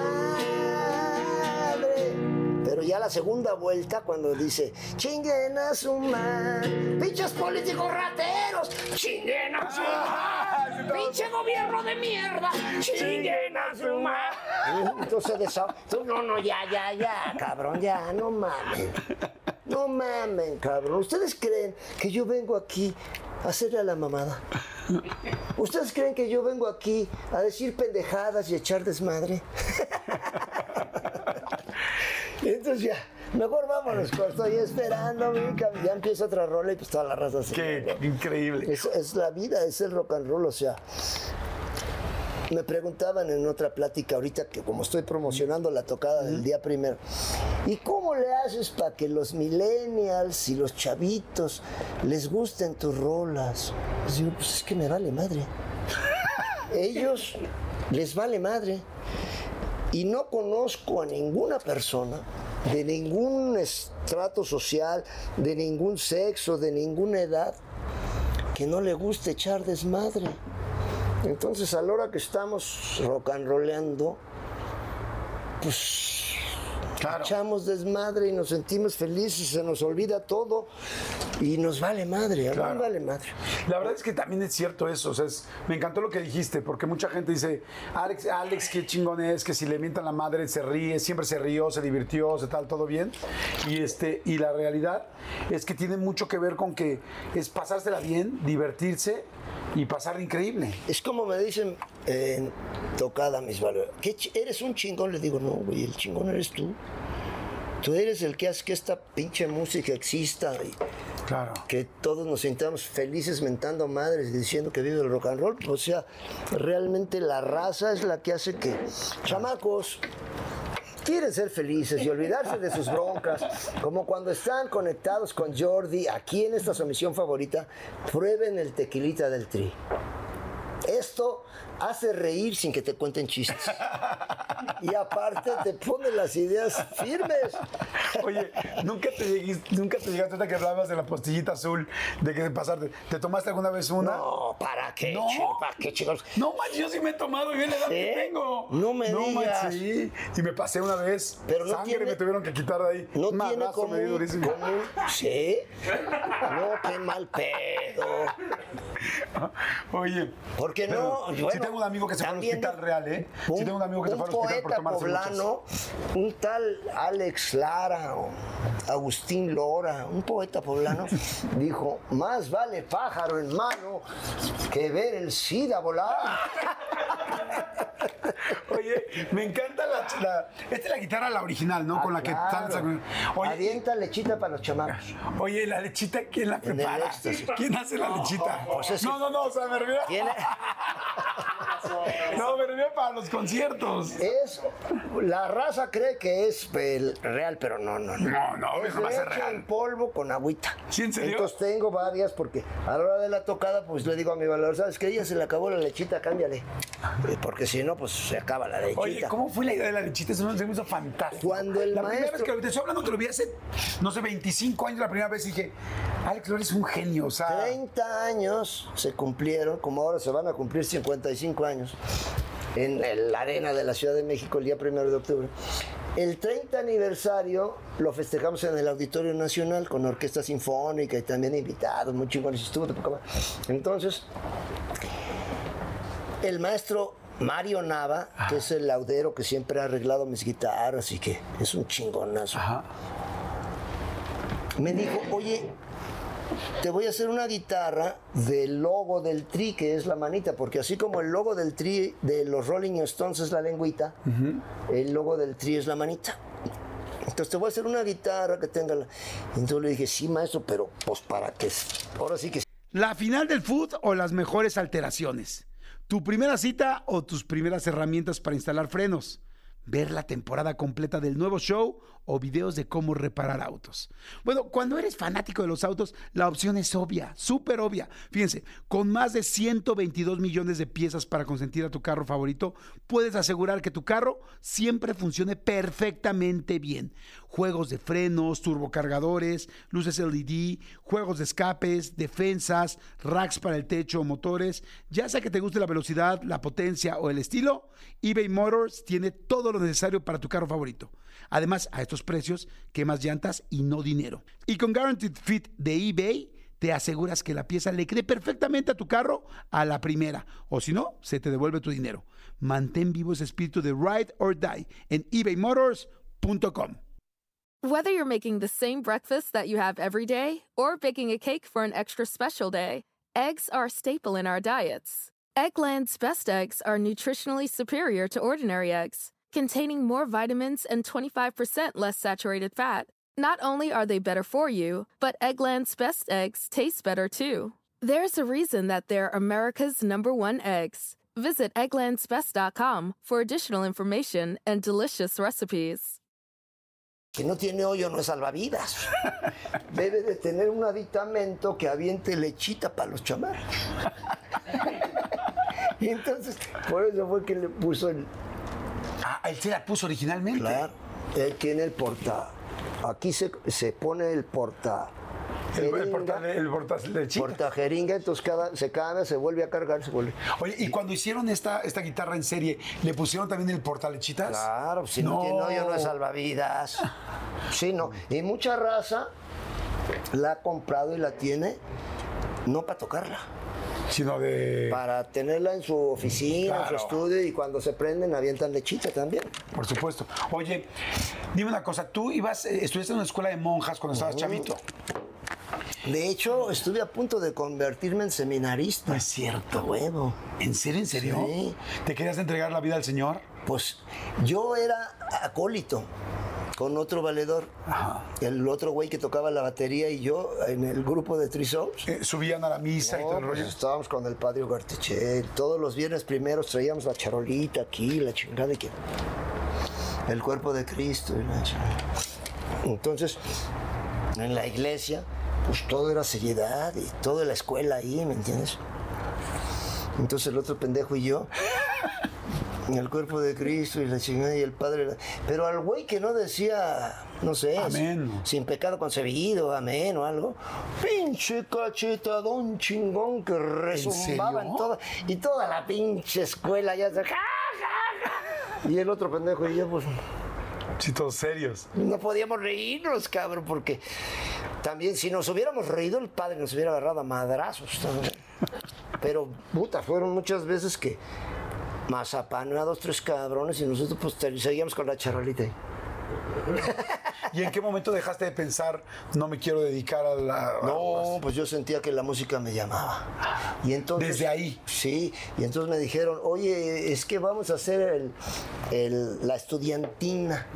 Pero ya la segunda vuelta, cuando dice, chinguen a su madre, pinches políticos rateros, chinguen a su madre, pinche gobierno de mierda, chinguen a su madre. Entonces, desa... no, no, ya, ya, ya, cabrón, ya, no mamen. No mamen, cabrón. ¿Ustedes creen que yo vengo aquí a hacerle a la mamada? ¿Ustedes creen que yo vengo aquí a decir pendejadas y echar desmadre? Entonces ya, mejor vámonos, estoy esperando, ya empieza otra rola y pues toda la raza así. Qué increíble. Es, es la vida, es el rock and roll, o sea. Me preguntaban en otra plática ahorita que como estoy promocionando la tocada del día primero, ¿y cómo le haces para que los millennials y los chavitos les gusten tus rolas? Les digo, pues es que me vale madre. Ellos les vale madre. Y no conozco a ninguna persona de ningún estrato social, de ningún sexo, de ninguna edad, que no le guste echar desmadre. Entonces, a la hora que estamos rock and rollando, pues claro, echamos desmadre y nos sentimos felices, se nos olvida todo y nos vale madre, a mí claro. me vale madre. La verdad es que también es cierto eso, o sea, es, me encantó lo que dijiste, porque mucha gente dice, Alex, Alex, qué chingón es, que si le mientan la madre se ríe, siempre se rió, se divirtió, se tal, todo bien, y, este, y la realidad es que tiene mucho que ver con que es pasársela bien, divertirse y pasar increíble. Es como me dicen en tocada mis valores. ¿Qué ch- ¿Eres un chingón? Le digo, no, güey, el chingón eres tú. Tú eres el que hace que esta pinche música exista y Claro. que todos nos sintamos felices mentando madres y diciendo que vive el rock and roll. O sea, realmente la raza es la que hace que chamacos quieren ser felices y olvidarse de sus broncas, como cuando están conectados con Jordi, aquí en esta su misión favorita, prueben el tequilita del Tri. Esto hace reír sin que te cuenten chistes. Y aparte te pone las ideas firmes. Oye, ¿nunca te, lleguiste, nunca te llegaste ahorita que hablabas de la pastillita azul, de que pasarte? ¿Te tomaste alguna vez una? No, ¿para qué? No. chico? ¿Para qué, chicos? No, manches, yo sí me he tomado y ve la edad que ¿Sí? tengo. No me digas. manches, sí. Y me pasé una vez. Pero no Sangre tiene- me tuvieron que quitar de ahí. No Un tiene madrazo como me dio un, durísimo. como un- ¿Sí? No, qué mal pedo. Oye. ¿Por qué pero no? sí Bueno, tengo un amigo que se fue al también hospital real, ¿eh? Un, sí tengo un amigo que se un fue al hospital por poeta tomarse muchas. poblano, un tal Alex Lara o Agustín Lora, un poeta poblano, dijo, más vale pájaro en mano que ver el SIDA volar. Oye, me encanta la, la- Esta es la guitarra, la original, ¿no? Ah, Con la que claro. salsa. Oye, Avienta lechita para los chamacos. oye, la lechita, ¿quién la En el prepara? éxtasis. ¿Quién hace la lechita? pues es que- No, no, no, o sea, me refiero. ¿Quién es? No, me refiero para los conciertos. Es, la raza cree que es el real, pero no, no, no. No, no, es jamás es leche real. en polvo con agüita. ¿Sí, en serio? Entonces tengo varias porque a la hora de la tocada, pues le digo a mi valedor, ¿sabes qué? Ya se le acabó la lechita, cámbiale. Eh, Porque si no, pues se acaba la lechita. Oye, ¿cómo fue la idea de la lechita? Eso me hizo fantástico. Cuando el la primera maestro- vez que lo vi, te estoy hablando que lo vi hace, no sé, veinticinco años, la primera vez dije, Alex Lora es un genio, o sea... treinta años se cumplieron, como ahora se van a cumplir cincuenta y cinco años, en el- la arena de la Ciudad de México el día primero de octubre. El treinta aniversario lo festejamos en el Auditorio Nacional con orquesta sinfónica y también invitados, muy chingones, estuvo de poca madre. Entonces, el maestro Mario Nava, que es el laudero que siempre ha arreglado mis guitarras y que es un chingonazo, Ajá. me dijo, oye, te voy a hacer una guitarra del logo del Tri, que es la manita, porque así como el logo del Tri de los Rolling Stones es la lengüita, el logo del Tri es la manita. Entonces te voy a hacer una guitarra que tenga la... Entonces le dije, sí, maestro, pero pues para que... Ahora sí que... ¿La final del food o las mejores alteraciones? ¿Tu primera cita o tus primeras herramientas para instalar frenos? ¿Ver la temporada completa del nuevo show o videos de cómo reparar autos? Bueno, cuando eres fanático de los autos, la opción es obvia, súper obvia. Fíjense, con más de ciento veintidós millones de piezas para consentir a tu carro favorito, puedes asegurar que tu carro siempre funcione perfectamente bien. Juegos de frenos, turbocargadores, luces L E D, juegos de escapes, defensas, racks para el techo o motores. Ya sea que te guste la velocidad, la potencia o el estilo, eBay Motors tiene todo lo necesario para tu carro favorito. Además, a estos precios, quemas llantas y no dinero. Y con Guaranteed Fit de eBay, te aseguras que la pieza le quede perfectamente a tu carro a la primera. O si no, se te devuelve tu dinero. Mantén vivo ese espíritu de Ride or Die en ebay motors punto com. Whether you're making the same breakfast that you have every day or baking a cake for an extra special day, eggs are a staple in our diets. Eggland's best eggs are nutritionally superior to ordinary eggs, containing more vitamins and twenty-five percent less saturated fat. Not only are they better for you, but Eggland's best eggs taste better too. There's a reason that they're America's number one eggs. Visit egglands best dot com for additional information and delicious recipes. Que no tiene hoyo no es salvavidas. Debe de tener un aditamento que aviente lechita para los chamacos. Y entonces, por eso fue que le puso el... Ah, él se la puso originalmente. Claro, él tiene el porta... Aquí se, se pone el porta... El, el jeringa, portal, el portal de chica. porta jeringa, entonces cada, se cambia, se vuelve a cargar, se vuelve... Oye, ¿y cuando hicieron esta, esta guitarra en serie, le pusieron también el portalechitas? Claro, si no, tiene hoyo no es salvavidas. Sí, no. Y mucha raza la ha comprado y la tiene no para tocarla, Sino de... para tenerla en su oficina, en su Claro. estudio, y cuando se prenden avientan lechita también. Por supuesto. Oye, dime una cosa, tú ibas, eh, estudiaste en una escuela de monjas cuando estabas chavito. De hecho, estuve a punto de convertirme en seminarista. No es cierto. A huevo. ¿En serio, en serio? Sí. ¿Te querías entregar la vida al Señor? Pues yo era acólito con otro valedor. Ajá. El otro güey que tocaba la batería y yo en el grupo de Three Souls. Eh, subían a la misa y todo el No, pues rollo. estábamos con el padre Ugarteche. Todos los viernes primeros traíamos la charolita aquí, la chingada de que... El cuerpo de Cristo y la chingada. Entonces, en la iglesia, pues todo era seriedad y toda la escuela ahí, ¿me entiendes? Entonces el otro pendejo y yo, en el cuerpo de Cristo y la chingada y el Padre. Pero al güey que no decía, no sé, amén, sin, sin pecado concebido, amén o algo, pinche cachetadón chingón que resumbaba en, serio? toda, y toda la pinche escuela ya se... ¡Ja, ja, ja! Y el otro pendejo y yo, pues... Sí, todos serios. No podíamos reírnos, cabrón, porque también si nos hubiéramos reído, el padre nos hubiera agarrado a madrazos. ¿Sabes? Pero, puta, fueron muchas veces que mazapaneó a dos, tres cabrones y nosotros pues seguíamos con la charolita. ¿Y en qué momento dejaste de pensar, no me quiero dedicar a la... No, pues yo sentía que la música me llamaba. Y entonces, ¿desde ahí? Sí, y entonces me dijeron, oye, es que vamos a hacer el, el, la estudiantina.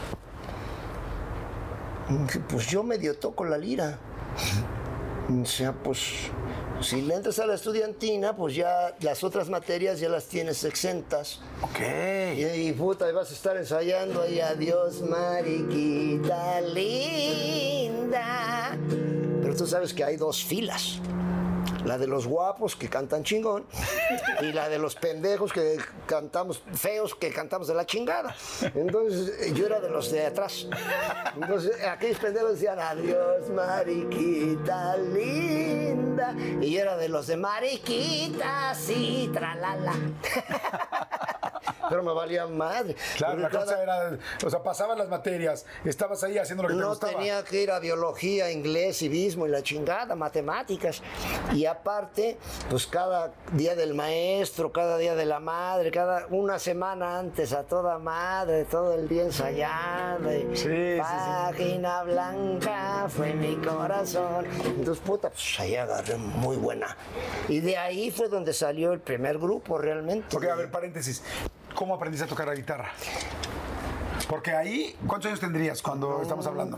Pues yo medio toco la lira. O sea, pues si le entras a la estudiantina, pues ya las otras materias ya las tienes exentas. Ok. Y, y puta, y vas a estar ensayando ahí, adiós, mariquita linda. Pero tú sabes que hay dos filas. La de los guapos que cantan chingón y la de los pendejos que cantamos, feos que cantamos de la chingada. Entonces yo era de los de atrás. Entonces aquellos pendejos decían adiós mariquita linda y yo era de los de mariquita sí, tralala. Pero me valía madre. Claro, la cada... cosa era, o sea, pasaban las materias, estabas ahí haciendo lo que te no gustaba. tenía que ir a biología, inglés, civismo y la chingada, matemáticas. Y aparte, pues cada día del maestro, cada día de la madre, cada una semana antes a toda madre, todo el día ensayando. Y Sí, sí, página blanca fue mi corazón. Entonces, puta, pues ahí agarré muy buena. Y de ahí fue donde salió el primer grupo realmente. Porque, a ver, paréntesis, ¿cómo aprendiste a tocar la guitarra? Porque ahí, ¿cuántos años tendrías cuando estamos hablando?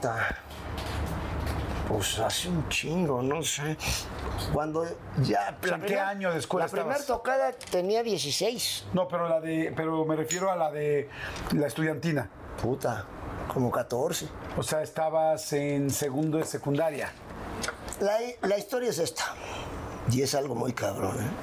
Pues hace un chingo, no sé. Cuando ya... O sea, ¿en qué año de escuela La primera estabas? tocada tenía dieciséis. No, pero la de, pero me refiero a la de la estudiantina. Puta, como catorce. O sea, estabas en segundo de secundaria. La, la historia es esta. Y es algo muy cabrón, ¿eh?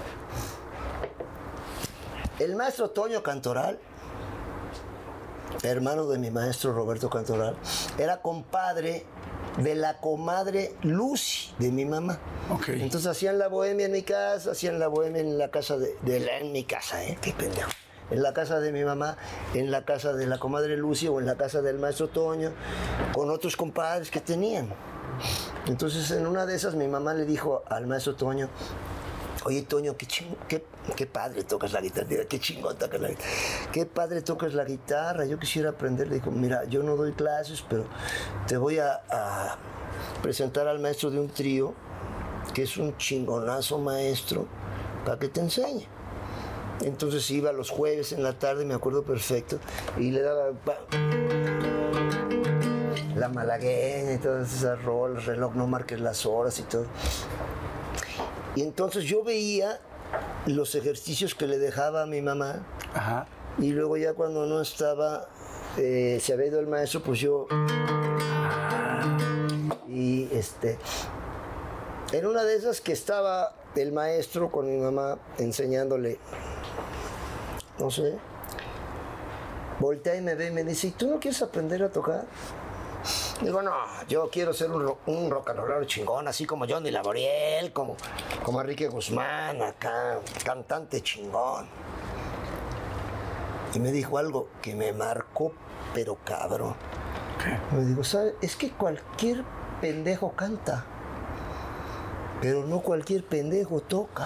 El maestro Toño Cantoral, hermano de mi maestro Roberto Cantoral, era compadre de la comadre Lucy, de mi mamá. Ok. Entonces hacían la bohemia en mi casa, hacían la bohemia en la casa de, de la, en mi casa, ¿eh? Qué pendejo. En la casa de mi mamá, en la casa de la comadre Lucy o en la casa del maestro Toño, con otros compadres que tenían. Entonces en una de esas mi mamá le dijo al maestro Toño, oye, Toño, qué, ching qué, qué padre tocas la guitarra, qué chingón tocas la guitarra, qué padre tocas la guitarra, yo quisiera aprender. Le dijo, mira, yo no doy clases, pero te voy a, a presentar al maestro de un trío, que es un chingonazo maestro, para que te enseñe. Entonces iba los jueves en la tarde, me acuerdo perfecto, y le daba la malagueña y todas esas rolas, reloj, no marques las horas y todo. Y entonces yo veía los ejercicios que le dejaba a mi mamá. Ajá. Y luego ya cuando no estaba, eh, se había ido el maestro, pues yo... Y este... En una de esas que estaba el maestro con mi mamá enseñándole, no sé, voltea y me ve y me dice, ¿y tú no quieres aprender a tocar? Digo, no, yo quiero ser un, un rock and rollero chingón, así como Johnny Laboriel, como, como Enrique Guzmán, acá, cantante chingón. Y me dijo algo que me marcó, pero cabrón. ¿Qué? Me dijo, ¿sabes? Es que cualquier pendejo canta, pero no cualquier pendejo toca.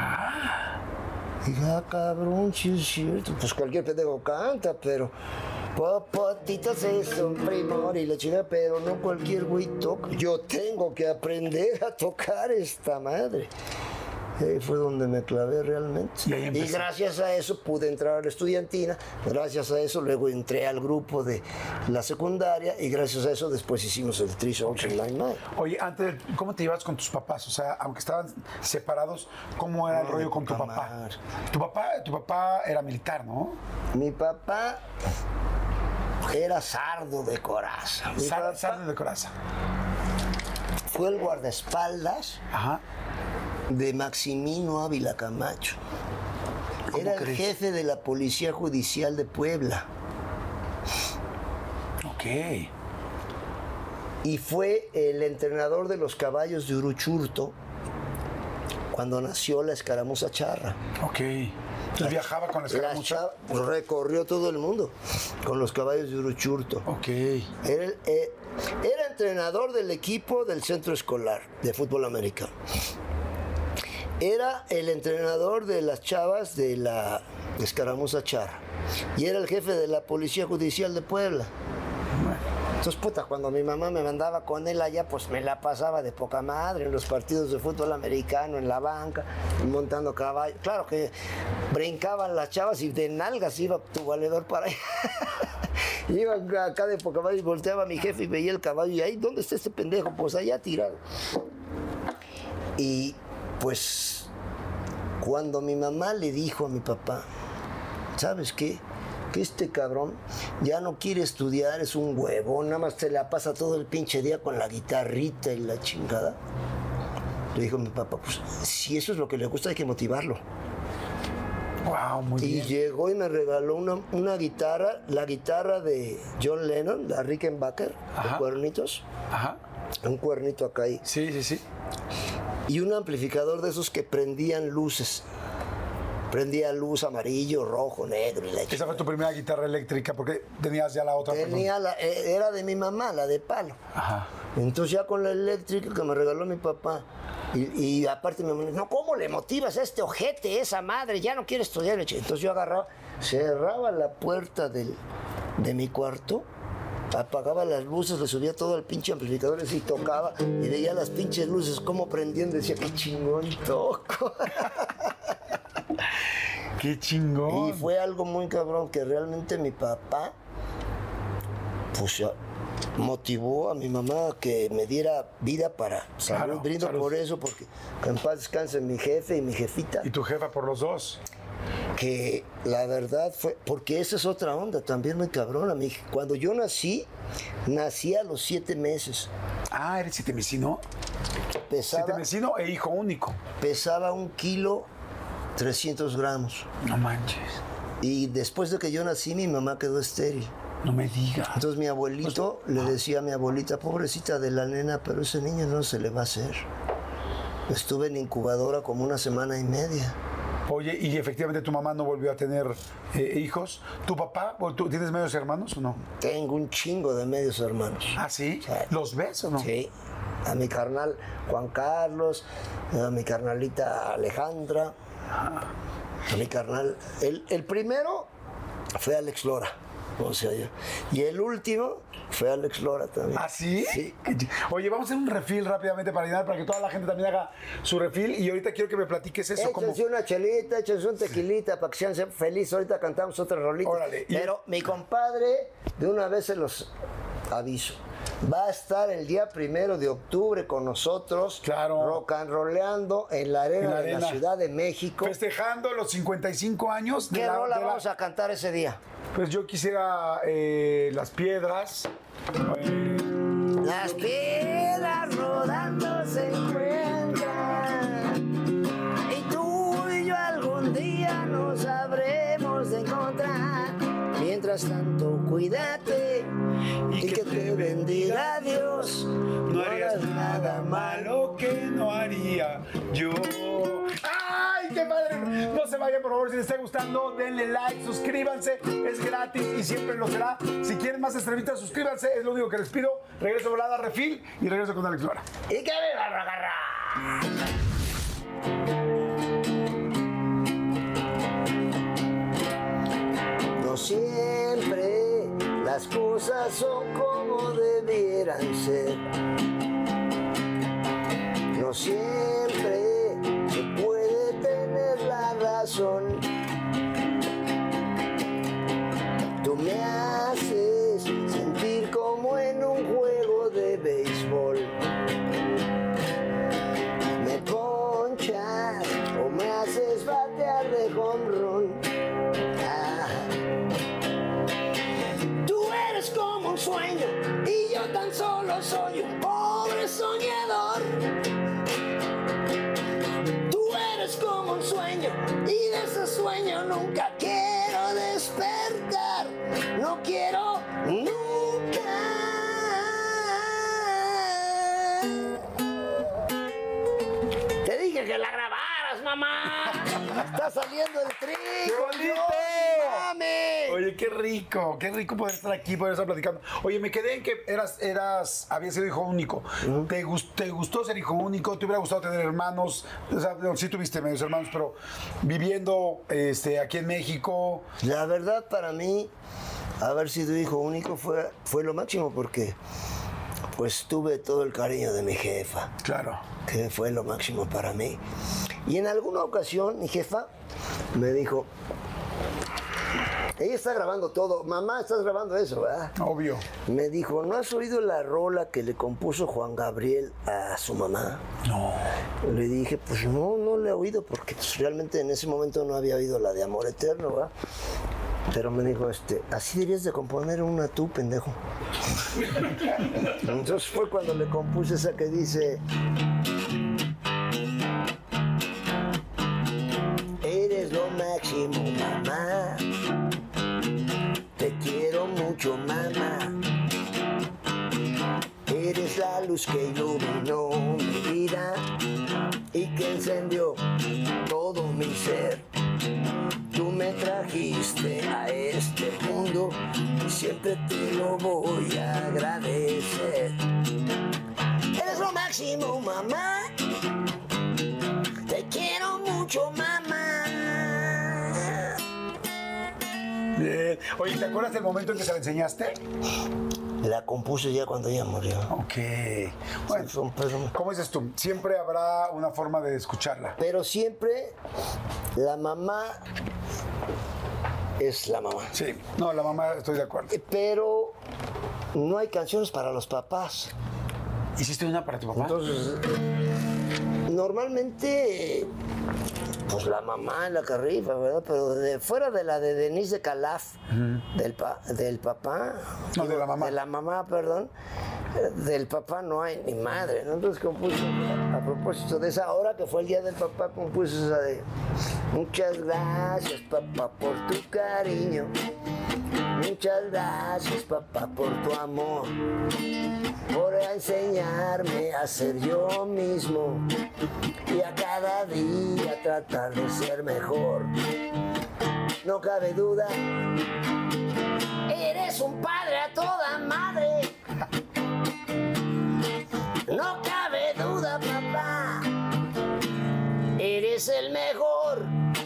Ah. Dije, ah, cabrón, sí es cierto. Pues cualquier pendejo canta, pero Popotitos es un primor y la chingada, pero no cualquier güey toca. Yo tengo que aprender a tocar esta madre. Ahí fue donde me clavé realmente. Y, ahí y gracias a eso pude entrar a la estudiantina, gracias a eso luego entré al grupo de la secundaria y gracias a eso después hicimos el Three Songs in Line Night. Oye, antes, ¿cómo te llevas con tus papás? O sea, aunque estaban separados, ¿cómo era el Ay, rollo con tu puta papá? madre. Tu papá? Tu papá era militar, ¿no? Mi papá era sardo de coraza. Mi Sar- papá Sardo de coraza. fue el guardaespaldas Ajá. de Maximino Ávila Camacho. Era el crees? jefe de la Policía Judicial de Puebla. Ok. Y fue el entrenador de los caballos de Uruchurto cuando nació la escaramuza charra. Ok. Entonces viajaba con la La escaramuza. chava recorrió todo el mundo con los caballos de Uruchurto. Ok. Era, el- eh, era entrenador del equipo del centro escolar de fútbol americano. Era el entrenador de las chavas de la escaramuza charra. Y era el jefe de la Policía Judicial de Puebla. Entonces, puta, cuando mi mamá me mandaba con él allá, pues me la pasaba de poca madre en los partidos de fútbol americano, en la banca, montando caballo. Claro que brincaban las chavas y de nalgas iba tu valedor para allá. Iba acá de poca madre y volteaba a mi jefe y veía el caballo y ahí, ¿dónde está este pendejo? Pues allá tirado. Y pues, cuando mi mamá le dijo a mi papá, ¿sabes qué? Que este cabrón ya no quiere estudiar, es un huevón, nada más se la pasa todo el pinche día con la guitarrita y la chingada. Le dijo mi papá, pues si eso es lo que le gusta hay que motivarlo. Wow, muy Y bien. llegó y me regaló una, una guitarra, la guitarra de John Lennon, la Rickenbacker, Ajá. de cuernitos, Ajá. un cuernito acá ahí, Sí, sí, sí. y un amplificador de esos que prendían luces. Prendía luz amarillo, rojo, negro y la Esa fue tu primera guitarra eléctrica porque tenías ya la otra. Tenía la, eh, era de mi mamá, la de palo. Ajá. Entonces ya con la eléctrica que me regaló mi papá. Y, y aparte mi mamá, no, ¿cómo le motivas a este ojete, esa madre? Ya no quiere estudiar. Entonces yo agarraba, cerraba la puerta del, de mi cuarto, apagaba las luces, le subía todo el pinche amplificador y tocaba. Y veía las pinches luces cómo prendían. Decía, qué chingón toco. Qué chingón. Y fue algo muy cabrón que realmente mi papá, pues ya motivó a mi mamá a que me diera vida para salud. Claro, Brindo salud. por eso, porque que en paz descanse mi jefe y mi jefita. Y tu jefa por los dos. Que la verdad fue, porque esa es otra onda también muy cabrona. Mi, cuando yo nací, nací a los siete meses. Ah, eres sitemesino. Pesaba, Sitemesino e hijo único. pesaba un kilo trescientos gramos. No manches. Y después de que yo nací, mi mamá quedó estéril. No me digas. Entonces mi abuelito le decía a mi abuelita, pobrecita de la nena, pero ese niño no se le va a hacer. Estuve en incubadora como una semana y media. Oye, y efectivamente tu mamá no volvió a tener eh, hijos. ¿Tu papá, o tú tienes medios hermanos o no? Tengo un chingo de medios hermanos. ¿Ah, sí? Sí. ¿Los ves o no? Sí. A mi carnal Juan Carlos, a mi carnalita Alejandra, a mi carnal... El, el primero fue Alex Lora, o sea, yo. Y el último fue Alex Lora también. ¿Ah, sí? Sí. Qué chi- Oye, vamos a hacer un refil rápidamente para llenar, para que toda la gente también haga su refil. Y ahorita quiero que me platiques eso. Como... Échense una chelita, échense un tequilita para que sean felices. Ahorita cantamos otra rolita. Órale, y- Pero mi compadre, de una vez se los aviso. Va a estar el día primero de octubre con nosotros, Claro. rock and rolleando en la arena En la de la arena. Ciudad de México. Festejando los cincuenta y cinco años de ¿Qué la, rola de la- vamos a cantar ese día? Pues yo quisiera eh, Las Piedras. eh, Las piedras rodando se encuentran y tú y yo algún día nos habremos de encontrar. Mientras tanto, cuídate y, que, te bendiga Dios. no harías nada malo que no haría yo. ¡Ay, qué padre! No se vayan, por favor, si les está gustando, denle like, suscríbanse, es gratis y siempre lo será. Si quieren más entrevistas, suscríbanse, es lo único que les pido. Regreso volada, refil y regreso con Alex Lora. Y que viva el rock and roll. No siempre las cosas son como debieran ser. No siempre se puede tener la razón. Tú me haces sentir como en un juego de béisbol. Me ponchas o me haces batear de home run. Ah. Tú eres como un sueño y yo tan solo soy un pobre soñador. Tú eres como un sueño y de ese sueño nunca quiero despertar. No quiero nunca. Te dije que la grabaras, mamá. Está saliendo el trigo. ¡Qué bonito! ¡Mami! Oye, qué rico, qué rico poder estar aquí, poder estar platicando. Oye, me quedé en que eras, eras, habías sido hijo único. Uh-huh. ¿Te, gust, ¿Te gustó ser hijo único? ¿Te hubiera gustado tener hermanos? O sea, no, sí tuviste medios hermanos, pero viviendo este, aquí en México. La verdad, para mí, haber sido hijo único fue, fue lo máximo porque pues tuve todo el cariño de mi jefa. Claro. Que fue lo máximo para mí. Y en alguna ocasión mi jefa me dijo, ella está grabando todo, mamá, estás grabando eso, ¿verdad? Obvio. Me dijo, ¿no has oído la rola que le compuso Juan Gabriel a su mamá? No. Le dije, pues no, no la he oído porque pues, realmente en ese momento no había oído la de Amor Eterno, ¿verdad? Pero me dijo, este, así deberías de componer una tú, pendejo. Entonces fue cuando le compuse esa que dice... Eres lo máximo, mamá. Te quiero mucho, mamá. Eres la luz que iluminó mi vida y que encendió todo mi ser. Tú me trajiste a este mundo y siempre te lo voy a agradecer. Eres lo máximo, mamá. Te quiero mucho, mamá. Bien. Oye, ¿te acuerdas del momento en que se la enseñaste? La compuse ya cuando ella murió. Ok. Bueno, Sí, pero, ¿cómo dices tú? Siempre habrá una forma de escucharla. pero siempre la mamá es la mamá. Sí. No, la mamá, estoy de acuerdo. Pero no hay canciones para los papás. ¿Hiciste una para tu papá? Entonces, normalmente, pues la mamá es la que rifa, ¿verdad? Pero de, fuera de la de Denise de Calaf, uh-huh. del, pa, del papá. No, de la mamá. De la mamá, perdón. Del papá no hay ni madre, ¿no? Entonces compuse, a propósito de esa hora que fue el día del papá, compuse esa de muchas gracias, papá, por tu cariño. Muchas gracias, papá, por tu amor, por enseñarme a ser yo mismo y a cada día tratar de ser mejor. No cabe duda, eres un padre a toda madre. No cabe duda, papá, eres el mejor.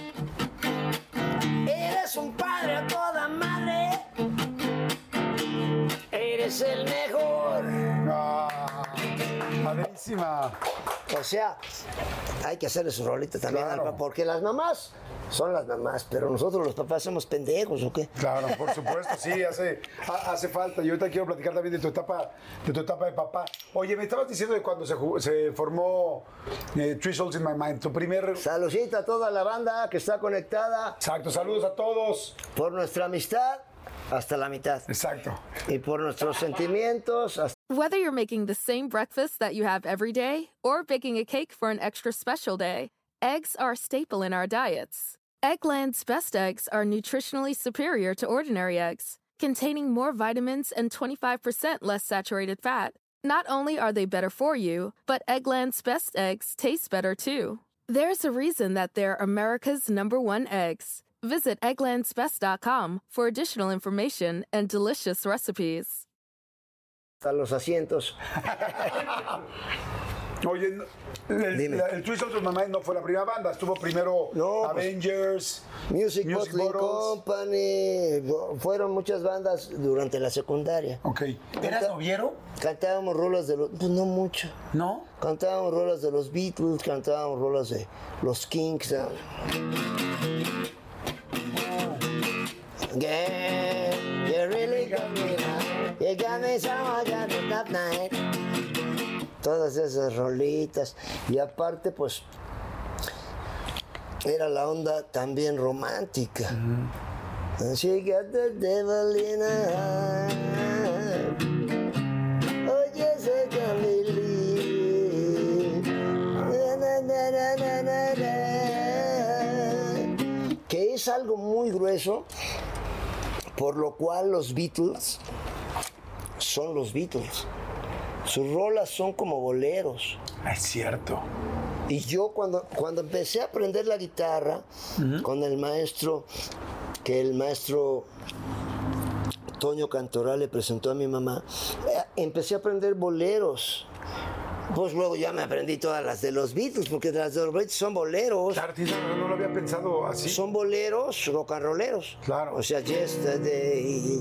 Eres un padre a toda madre. Eres el mejor. Ah, padrísima. O sea, hay que hacerle su rolita también Claro. al papá, porque las mamás son las mamás, pero nosotros los papás somos pendejos, ¿o qué? Claro, por supuesto, sí, hace, ha- hace falta. Y ahorita quiero platicar también de tu etapa, de tu etapa de papá. Oye, me estabas diciendo de cuando se, jugó- se formó eh, Three Souls in My Mind, tu primer... Saludcita a toda la banda que está conectada Exacto, saludos a todos. por nuestra amistad hasta la mitad Exacto. y por nuestros sentimientos hasta Whether you're making the same breakfast that you have every day or baking a cake for an extra special day, eggs are a staple in our diets. Eggland's best eggs are nutritionally superior to ordinary eggs, containing more vitamins and twenty-five percent less saturated fat. Not only are they better for you, but Eggland's best eggs taste better too. There's a reason that they're America's number one eggs. Visit egglands best dot com for additional information and delicious recipes. los asientos. Oye, no, el, Dime. la- el Three Sons of My Mind no fue la primera banda, estuvo primero No, pues, Avengers, Music, Music Bottling Bottles. Company, fueron muchas bandas durante la secundaria. Ok. ¿Eras Canta- noviero? Cantábamos rolas de los... Pues no mucho. ¿No? Cantábamos rolas de los Beatles, cantábamos rolas de los Kings. ¿Sabes? Yeah, you really got me now. You got me so much at the top night. Todas esas rolitas. Y aparte, pues, era la onda también romántica. And she got the devil in her heart. Oh, yes, I can believe. Na, na, na, na, na, na, na. Que es algo muy grueso, por lo cual los Beatles son los Beatles. Sus rolas son como boleros. Es cierto. Y yo cuando, cuando empecé a aprender la guitarra con el maestro, que el maestro Toño Cantoral le presentó a mi mamá, eh, empecé a aprender boleros. Pues luego ya me aprendí todas las de los Beatles, porque las de los Beatles son boleros. Claro, tienes razón, no lo había pensado así. Son boleros rock and rolleros. Claro. O sea, yesterday,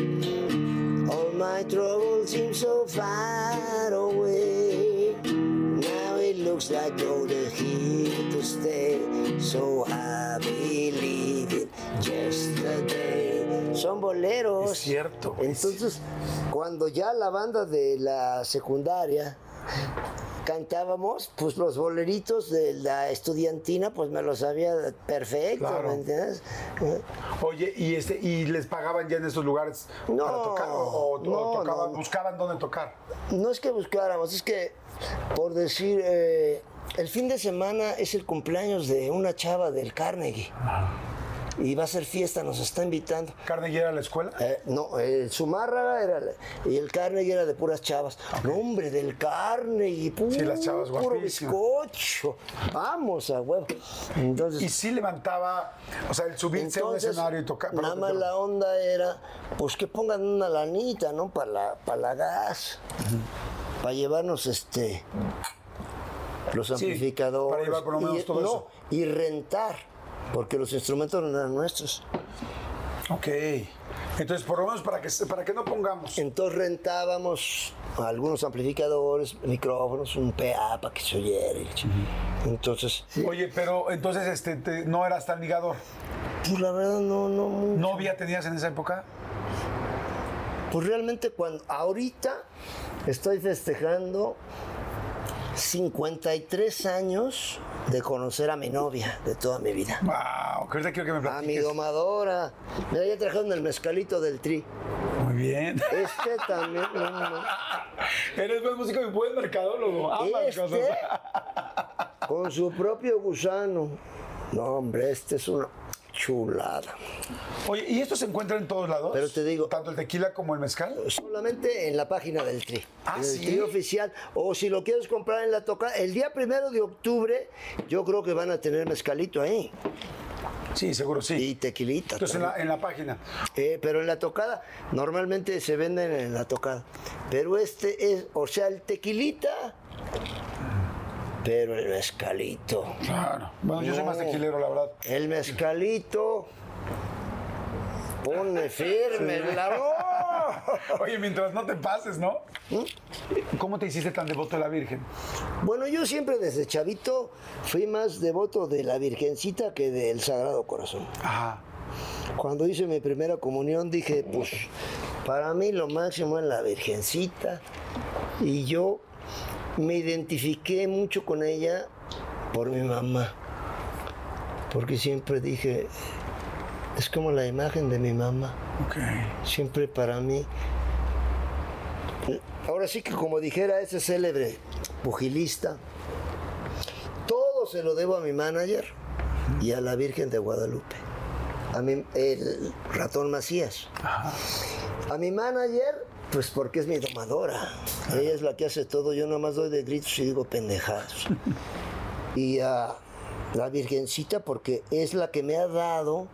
all my troubles seem so far away. Now it looks like you're the here to stay. So I believe in yesterday. Son boleros. Es cierto. Entonces, cuando ya la banda de la secundaria cantábamos, pues los boleritos de la estudiantina, pues me los sabía perfecto, Claro. ¿me entiendes? Oye, ¿y este y les pagaban ya en estos lugares No, para tocar? ¿O, o- o no, tocaban, no. buscaban dónde tocar? No es que buscáramos, es que, por decir, eh, el fin de semana es el cumpleaños de una chava del Carnegie. Y va a ser fiesta, nos está invitando. ¿Carnegie era la escuela? Eh, no, el Zumárraga era la- y el Carnegie era de puras chavas. No, hombre, del Carnegie, pu- Sí, las chavas puro guapísimas. bizcocho. Vamos a huevo. Entonces, Y sí levantaba, o sea, el subirse a un entonces, escenario y tocar. nada más la onda era, pues que pongan una lanita, ¿no? Para la, para la gas. Para llevarnos este los Sí, amplificadores. para llevar por lo menos y, todo no, eso. y rentar, porque los instrumentos no eran nuestros. Ok. Entonces, por lo menos para que, para que no pongamos. Entonces rentábamos algunos amplificadores, micrófonos, un P A para que se oyera. Entonces, Oye, pero entonces este, te- no eras tan ligador. pues la verdad no, no mucho. ¿Novia tenías en esa época? Pues realmente cuando ahorita estoy festejando cincuenta y tres años de conocer a mi novia de toda mi vida. Wow, que ahorita quiero que me A mi platiques. domadora. Mira, ya trajeron el mezcalito del Tri. Muy bien. Este también. no, no. Eres buen músico y buen mercadólogo. Ambas Este, cosas. con su propio gusano. No, hombre, este es una chulada. Oye, ¿y esto se encuentra en todos lados? Pero te digo- ¿Tanto el tequila como el mezcal? Solamente en la página del Tri. Ah, en el ¿sí? Tri oficial. O si lo quieres comprar en la tocada. El día primero de octubre, yo creo que van a tener mezcalito ahí. Sí, seguro sí. Y tequilita. Entonces, en la, también. en la página. Eh, pero en la tocada, normalmente se venden en la tocada. Pero este es, o sea, el tequilita, pero el mezcalito. Claro. Bueno, yo soy más No. tequilero, la verdad. El mezcalito pone firme la voz. Oye, mientras no te pases, ¿no? ¿Cómo te hiciste tan devoto de la Virgen? Bueno, yo siempre desde chavito fui más devoto de la Virgencita que del Sagrado Corazón. Ajá. Cuando hice mi primera comunión dije, pues, para mí lo máximo es la Virgencita. Y yo me identifiqué mucho con ella por mi mamá. Porque siempre dije, es como la imagen de mi mamá. Ok. Siempre para mí. Ahora sí que como dijera ese célebre pugilista, todo se lo debo a mi manager y a la Virgen de Guadalupe. A mi, el ratón Macías. A mi manager, pues porque es mi domadora. Ella es la que hace todo, yo nomás doy de gritos y digo pendejadas. Y a la Virgencita porque es la que me ha dado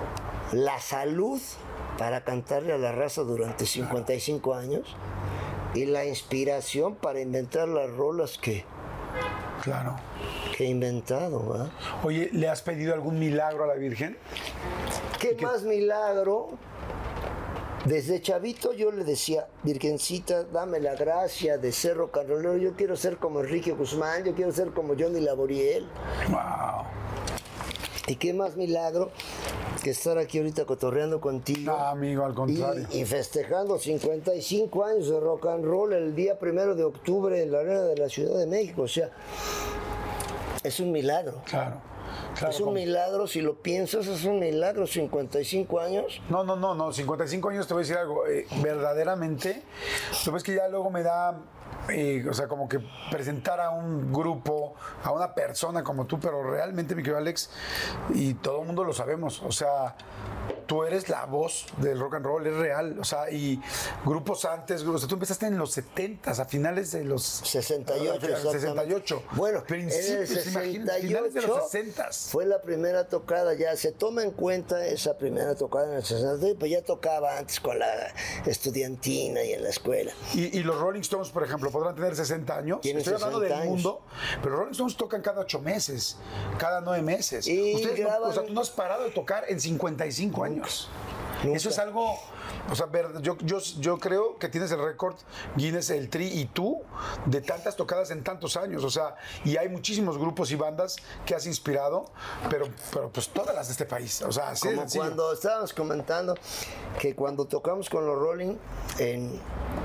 la salud para cantarle a la raza durante cincuenta y cinco años y la inspiración para inventar las rolas que, Claro. que he inventado, ¿verdad? Oye, ¿le has pedido algún milagro a la Virgen? ¿Qué más milagro? Desde chavito yo le decía, Virgencita, dame la gracia de ser rock and rollero. Yo quiero ser como Enrique Guzmán, yo quiero ser como Johnny Laboriel. Wow. ¿Y qué más milagro que estar aquí ahorita cotorreando contigo? No, amigo, al contrario. Y, y festejando cincuenta y cinco años de rock and roll el día primero de octubre en la arena de la Ciudad de México. O sea, es un milagro. Claro. Claro, es un como... milagro, si lo piensas, es un milagro, cincuenta y cinco años. No, no, no, no, cincuenta y cinco años te voy a decir algo, eh, verdaderamente, tú ves que ya luego me da, eh, o sea, como que presentar a un grupo, a una persona como tú, pero realmente, mi querido Alex, y todo el mundo lo sabemos, o sea, tú eres la voz del rock and roll, es real, o sea, y grupos antes, o sea, tú empezaste en los setentas, a finales de los... sesenta y ocho, sesenta y ocho. Bueno, principios, en el sesenta y ocho finales de los sesentas. fue la primera tocada, ya se toma en cuenta esa primera tocada en el sesenta y ocho, pues ya tocaba antes con la estudiantina y en la escuela. Y, y los Rolling Stones, por ejemplo, podrán tener sesenta años. Tienen Estoy hablando del años. mundo, pero los Rolling Stones tocan cada ocho meses, cada nueve meses. Y Ustedes no, graban... o sea, tú no has parado de tocar en cincuenta y cinco años. Nunca. Eso es algo, o sea, ver, yo, yo, yo creo que tienes el récord Guinness, el Tri y tú, de tantas tocadas en tantos años, o sea, y hay muchísimos grupos y bandas que has inspirado, pero, pero pues todas las de este país, o sea, así Como de sencillo. cuando estábamos comentando que cuando tocamos con los Rolling en,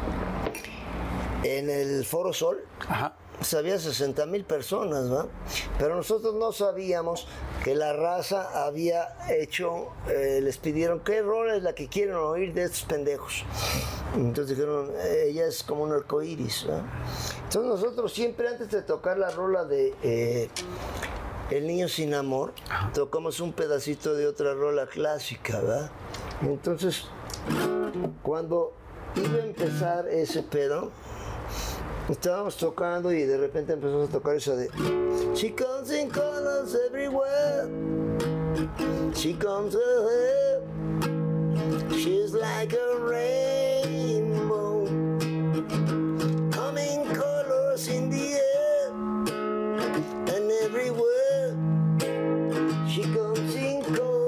en el Foro Sol, Ajá. pues había sesenta mil personas, ¿va? Pero nosotros no sabíamos que la raza había hecho, eh, les pidieron, ¿qué rola es la que quieren oír de estos pendejos? Entonces dijeron, ella es como un arcoíris, ¿va? Entonces nosotros siempre antes de tocar la rola de eh, El Niño Sin Amor, tocamos un pedacito de otra rola clásica, ¿va? Entonces, cuando iba a empezar ese pedo, estábamos tocando y de repente empezamos a tocar esa de She comes in colors everywhere, she comes ahead, she's like a rainbow, coming colors in the air, and everywhere, she comes in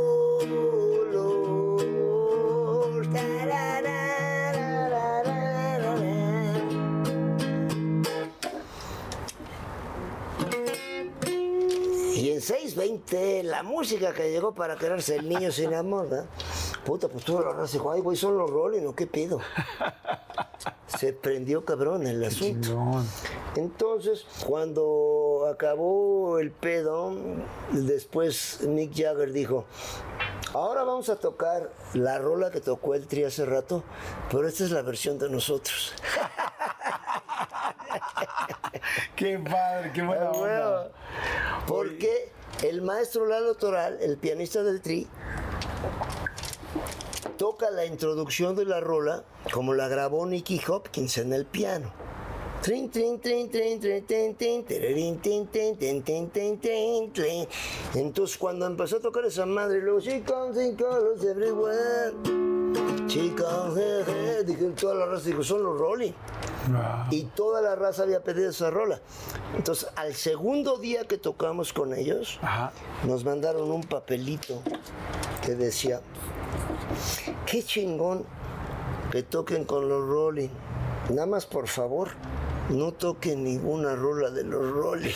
colors, da, da, da, da, da, da, da, da. Y en seis veinte, la música que llegó para quedarse El Niño Sin Amor, ¿verdad? Puta, pues tú la raza dijo, ay, güey, son los Rolling, ¿o qué pido? Se prendió cabrón el asunto. Chingón. Entonces, cuando acabó el pedo, después Mick Jagger dijo, ahora vamos a tocar la rola que tocó el Tri hace rato, pero esta es la versión de nosotros. Qué padre, qué buena onda. Porque el maestro Lalo Toral, el pianista del Tri, toca la introducción de la rola como la grabó Nicky Hopkins en el piano. Trin, trin, trin, trin, trin, trin, trin, tirirín, tin, tin, tin, tin, tin, tin, tin. Entonces cuando empezó a tocar esa madre, luego She comes in colors everywhere, she comes here, dije, toda la raza dijo, son los Rolling. Wow. Y toda la raza había pedido esa rola. Entonces, al segundo día que tocamos con ellos, Ajá. nos mandaron un papelito que decía, qué chingón que toquen con los Rolling. Nada más, por favor, no toquen ninguna rola de los Rolling.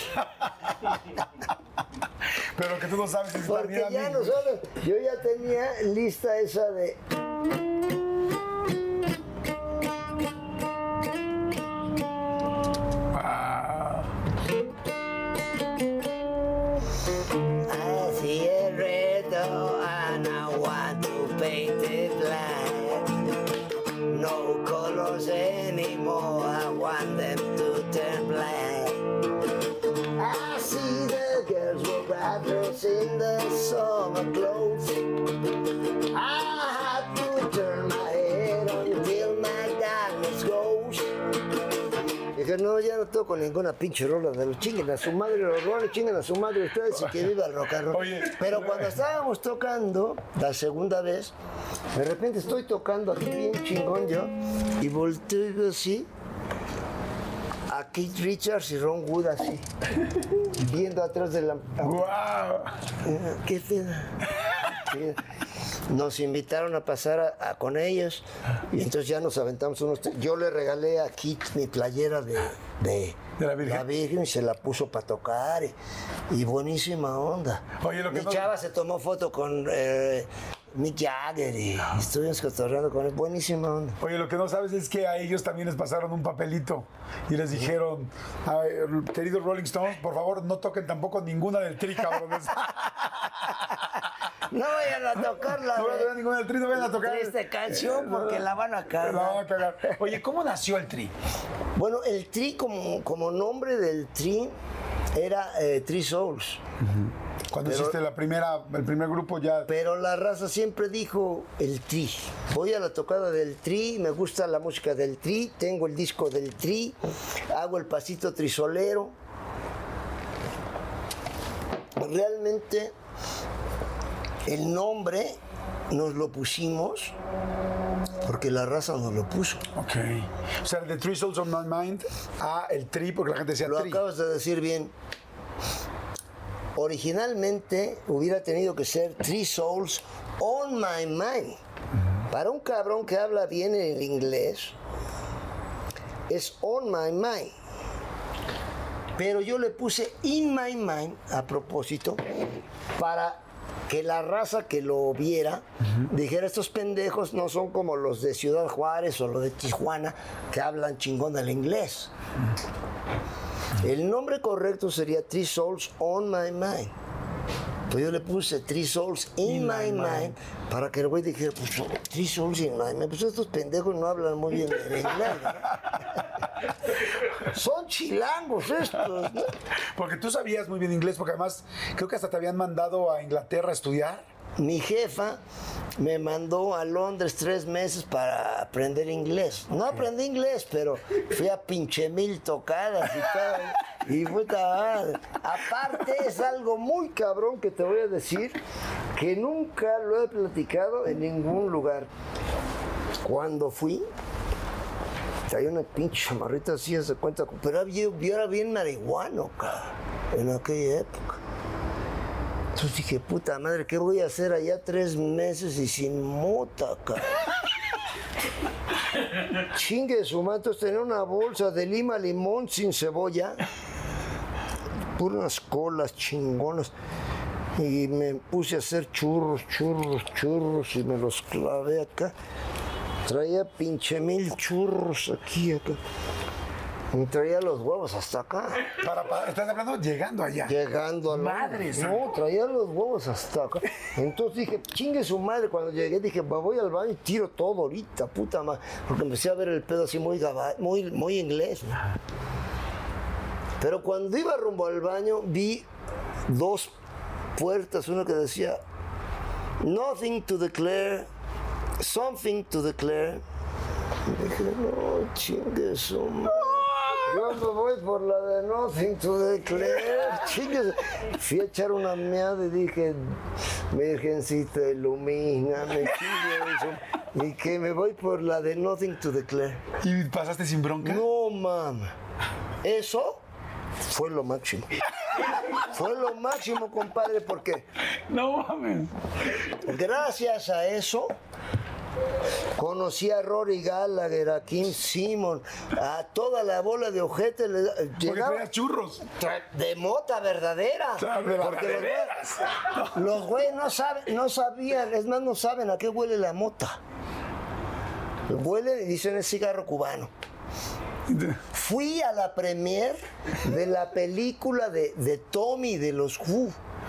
Pero que tú no sabes si está Porque bien, ya amigo. nosotros, yo ya tenía lista esa de... Así es reto, and I want to paint it black. No colors anymore, I want them to turn black. I see the girls with bright dress in the summer clothes. I have to turn my head until my darkness goes. Dije, no, ya no toco ninguna pinche rola de los chinguen a su madre los roles, chinguen a su madre ustedes y que viva el rock and roll. Oye, pero cuando estábamos tocando la segunda vez, de repente estoy tocando aquí bien chingón yo y volteo y digo así a Keith Richards y Ron Wood así, viendo atrás de la... ¡Wow! ¿Qué pedo? Nos invitaron a pasar a, a con ellos y entonces ya nos aventamos unos... Yo le regalé a Keith mi playera de, de, ¿De la Virgen? la Virgen y se la puso para tocar y, y buenísima onda. Oye, lo que mi no- chava se tomó foto con eh, Mick Jagger y estuvimos cotorreando con él, buenísima onda. Oye, lo que no sabes es que a ellos también les pasaron un papelito y les dijeron, "Ay, queridos Rolling Stones, por favor no toquen tampoco ninguna del Tri, cabrones". No vayan a tocarla. No van a tocar ninguna del Tri, no vayan a tocar. Triste canción porque la van a La cagar. van a cagar. Oye, ¿cómo nació el Tri? Bueno, el Tri, como, como nombre del Tri, era eh, Three Souls. Cuando Pero- hiciste la primera, el primer grupo ya... Pero la raza siempre dijo el Tri. Voy a la tocada del Tri, me gusta la música del Tri, tengo el disco del Tri, hago el pasito trisolero. Realmente el nombre nos lo pusimos porque la raza nos lo puso. Ok. O sea, de Three Souls on My Mind a el Tri, porque la gente decía Lo Tri. acabas de decir bien. Originalmente hubiera tenido que ser Three Souls on My Mind. Para un cabrón que habla bien el inglés, es on my mind. Pero yo le puse in my mind a propósito para que la raza que lo viera dijera, estos pendejos no son como los de Ciudad Juárez o los de Tijuana que hablan chingón el inglés. El nombre correcto sería Three Souls on My Mind. Pues yo le puse Three Souls in, In my, my mind, mind. para que el güey dijera, pues Three Souls in my mind. Pues estos pendejos no hablan muy bien el inglés, ¿verdad? Son chilangos estos, ¿no? Porque tú sabías muy bien inglés, porque además creo que hasta te habían mandado a Inglaterra a estudiar. Mi jefa me mandó a Londres tres meses para aprender inglés. No aprendí inglés, pero fui a pinche mil tocadas y todo. Y fue tal. Aparte es algo muy cabrón que te voy a decir, que nunca lo he platicado en ningún lugar. Cuando fui, traía una pinche chamarrita así, se cuenta, pero yo, yo era bien marihuano, cabrón, en aquella época. Entonces dije, puta madre, ¿qué voy a hacer allá tres meses y sin mota, cabrón? Chingue su madre, entonces tenía una bolsa de lima limón sin cebolla, puras colas chingonas, y me puse a hacer churros, churros, churros, y me los clavé acá. Traía pinche mil churros aquí, acá. Y traía los huevos hasta acá. Para, para- estás hablando llegando allá. Llegando a la... Madre No, traía los huevos hasta acá. Entonces dije, chingue su madre. Cuando llegué dije, me voy al baño y tiro todo ahorita, puta madre. Porque empecé a ver el pedo así muy, gaba- muy, muy inglés, ¿no? Pero cuando iba rumbo al baño, vi dos puertas. Una que decía, nothing to declare, something to declare. Y dije, no, chingue su madre. Yo me voy por la de Nothing to Declare. Chingues. Fui a echar una meada y dije, Virgencita, ilumíname, chingue. Y que me voy por la de Nothing to Declare. ¿Y pasaste sin bronca? No, mamá. Eso fue lo máximo. Fue lo máximo, compadre, porque No mames. gracias a eso conocí a Rory Gallagher, a Kim Simon, a toda la bola de ojete. le- Porque llegaba- traías churros. Tra- de mota verdadera. Claro, de la- Porque de los veras. güeyes- los güeyes no saben, no sabían, es más, no saben a qué huele la mota. Huele y dicen es cigarro cubano. Fui a la premier de la película de, de Tommy de los Who.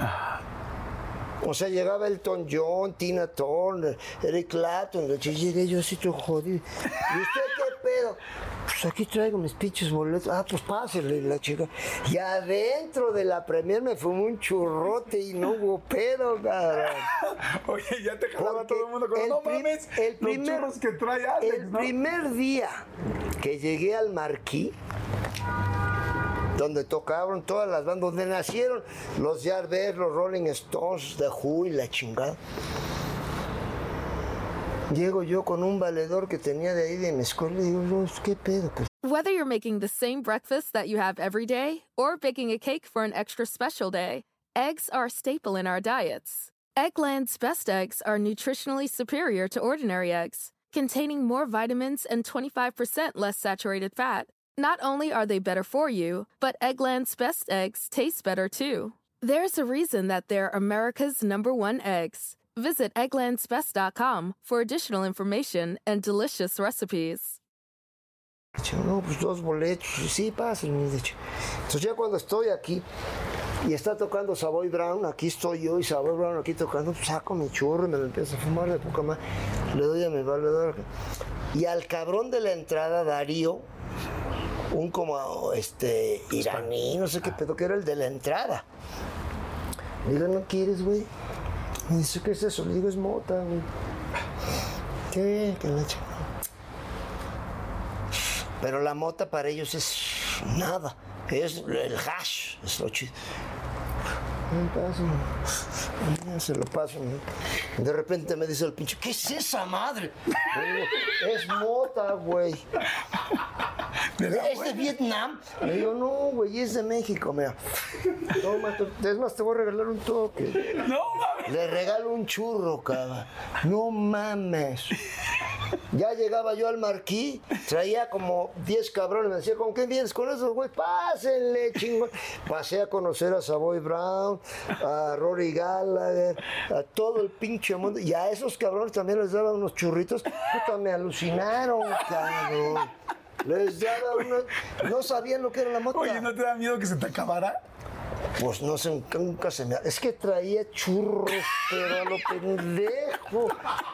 O sea, llegaba Elton John, Tina Turner, Eric Clapton. Y llegué yo así todo jodido. ¿Y usted qué pedo? Pues aquí traigo mis pinches boletos. Ah, pues pásale la chica. Y adentro de la premier me fumé un churrote y no hubo pedo, cabrón. Oye, ya te jalaba Porque todo el mundo con el no prim- mames, el los primer- churros que trae Alex, El ¿no? primer día que llegué al Marquí, donde tocaron todas las bandas, donde nacieron los Yardbirds, los Rolling Stones, The Who y la chingada. Llego yo con un valedor que tenía de ahí de mi escuela y digo, no, ¿qué pedo? Pues, Whether you're making the same breakfast that you have every day or baking a cake for an extra special day, eggs are a staple in our diets. Eggland's Best Eggs are nutritionally superior to ordinary eggs, containing more vitamins and twenty-five percent less saturated fat. Not only are they better for you, but Eggland's Best Eggs taste better too. There's a reason that they're America's number one eggs. Visit egglands best dot com for additional information and delicious recipes. No, pues dos boletos. Sí, pásenme, de hecho. Entonces ya cuando estoy aquí y está tocando Savoy Brown, aquí estoy yo y Savoy Brown aquí tocando, pues saco mi churro y me lo empiezo a fumar de poca más. Le doy a mi valedor. Y al cabrón de la entrada, Darío, un como este iraní, no sé qué pedo, que era el de la entrada. Le digo, ¿no quieres, güey? Me dice, ¿qué es eso? Le digo, es mota, güey. ¿Qué? ¿Qué leche? Pero la mota para ellos es nada, es el hash, es lo chido. Ya se lo paso. ¿No? De repente me dice el pinche, ¿qué es esa madre? Le digo, es mota, güey. ¿Es de Vietnam? Le digo, no, güey, es de México, mira. Toma, es más, te voy a regalar un toque. No mames. Le regalo un churro, cabrón. No mames. Ya llegaba yo al Marquí, traía como diez cabrones, me decía, ¿con qué vienes con esos, güey? Pásenle, chingón. Pasé a conocer a Savoy Brown, a Rory Gallagher, a todo el pinche mundo. Y a esos cabrones también les daba unos churritos. Puta, me alucinaron, cabrón. Les daba unos... No sabían lo que era la moto. Oye, ¿no te da miedo que se te acabara? Pues no sé, nunca se me... Es que traía churros, pero a lo pendejo.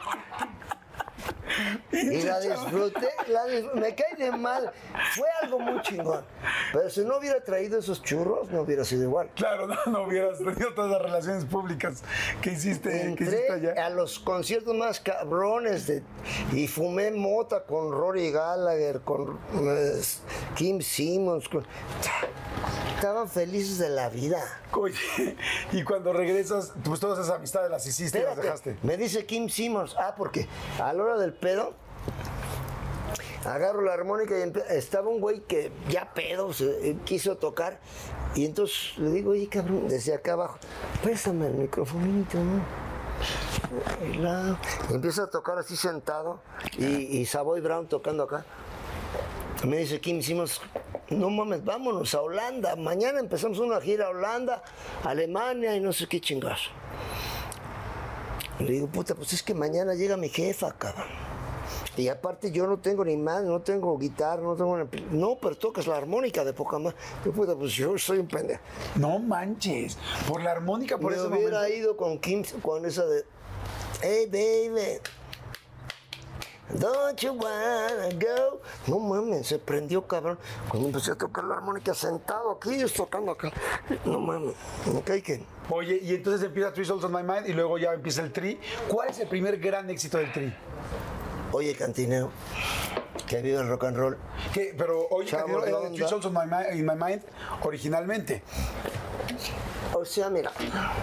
Y la disfruté, la disfruté, me cae de mal, fue algo muy chingón. Pero si no hubiera traído esos churros, no hubiera sido igual. Claro, no, no hubieras tenido todas las relaciones públicas que hiciste, Entré que hiciste allá. A los conciertos más cabrones de, y fumé mota con Rory Gallagher, con uh, Kim Simmons. Con, estaban felices de la vida. Oye, y cuando regresas, pues todas esas amistades las hiciste y las Espérate, dejaste. me dice Kim Simmons, ah, porque a la hora del pedo, agarro la armónica y empe- estaba un güey que ya pedo se eh, quiso tocar, y entonces le digo, oye, cabrón, desde acá abajo, préstame el microfonito, ¿no? Y la- y empieza a tocar así sentado, y, y Savoy Brown tocando acá. Me dice Kim Simmons, no mames, vámonos a Holanda. Mañana empezamos una gira a Holanda, Alemania y no sé qué chingazo. Le digo, puta, pues es que mañana llega mi jefa, cabrón. Y aparte yo no tengo ni más, no tengo guitarra, no tengo... Una... No, pero tocas la armónica de poca más. Yo, puta, pues yo soy un pendejo. No manches, por la armónica, por Me ese hubiera momento. ido con Kim, con esa de... Hey, baby. Don't you wanna go? No mames, se prendió, cabrón. Cuando empecé a tocar la armónica sentado aquí, ellos tocando acá. No mames, me cae que... Oye, y entonces empieza Three Souls on My Mind y luego ya empieza el Tri. ¿Cuál es el primer gran éxito del Tri? Oye, cantinero, que vive el rock and roll. ¿Qué? Pero oye, Chavos Cantinero, era de de onda. Three Souls on my, Mi- in my Mind originalmente. O sea, mira,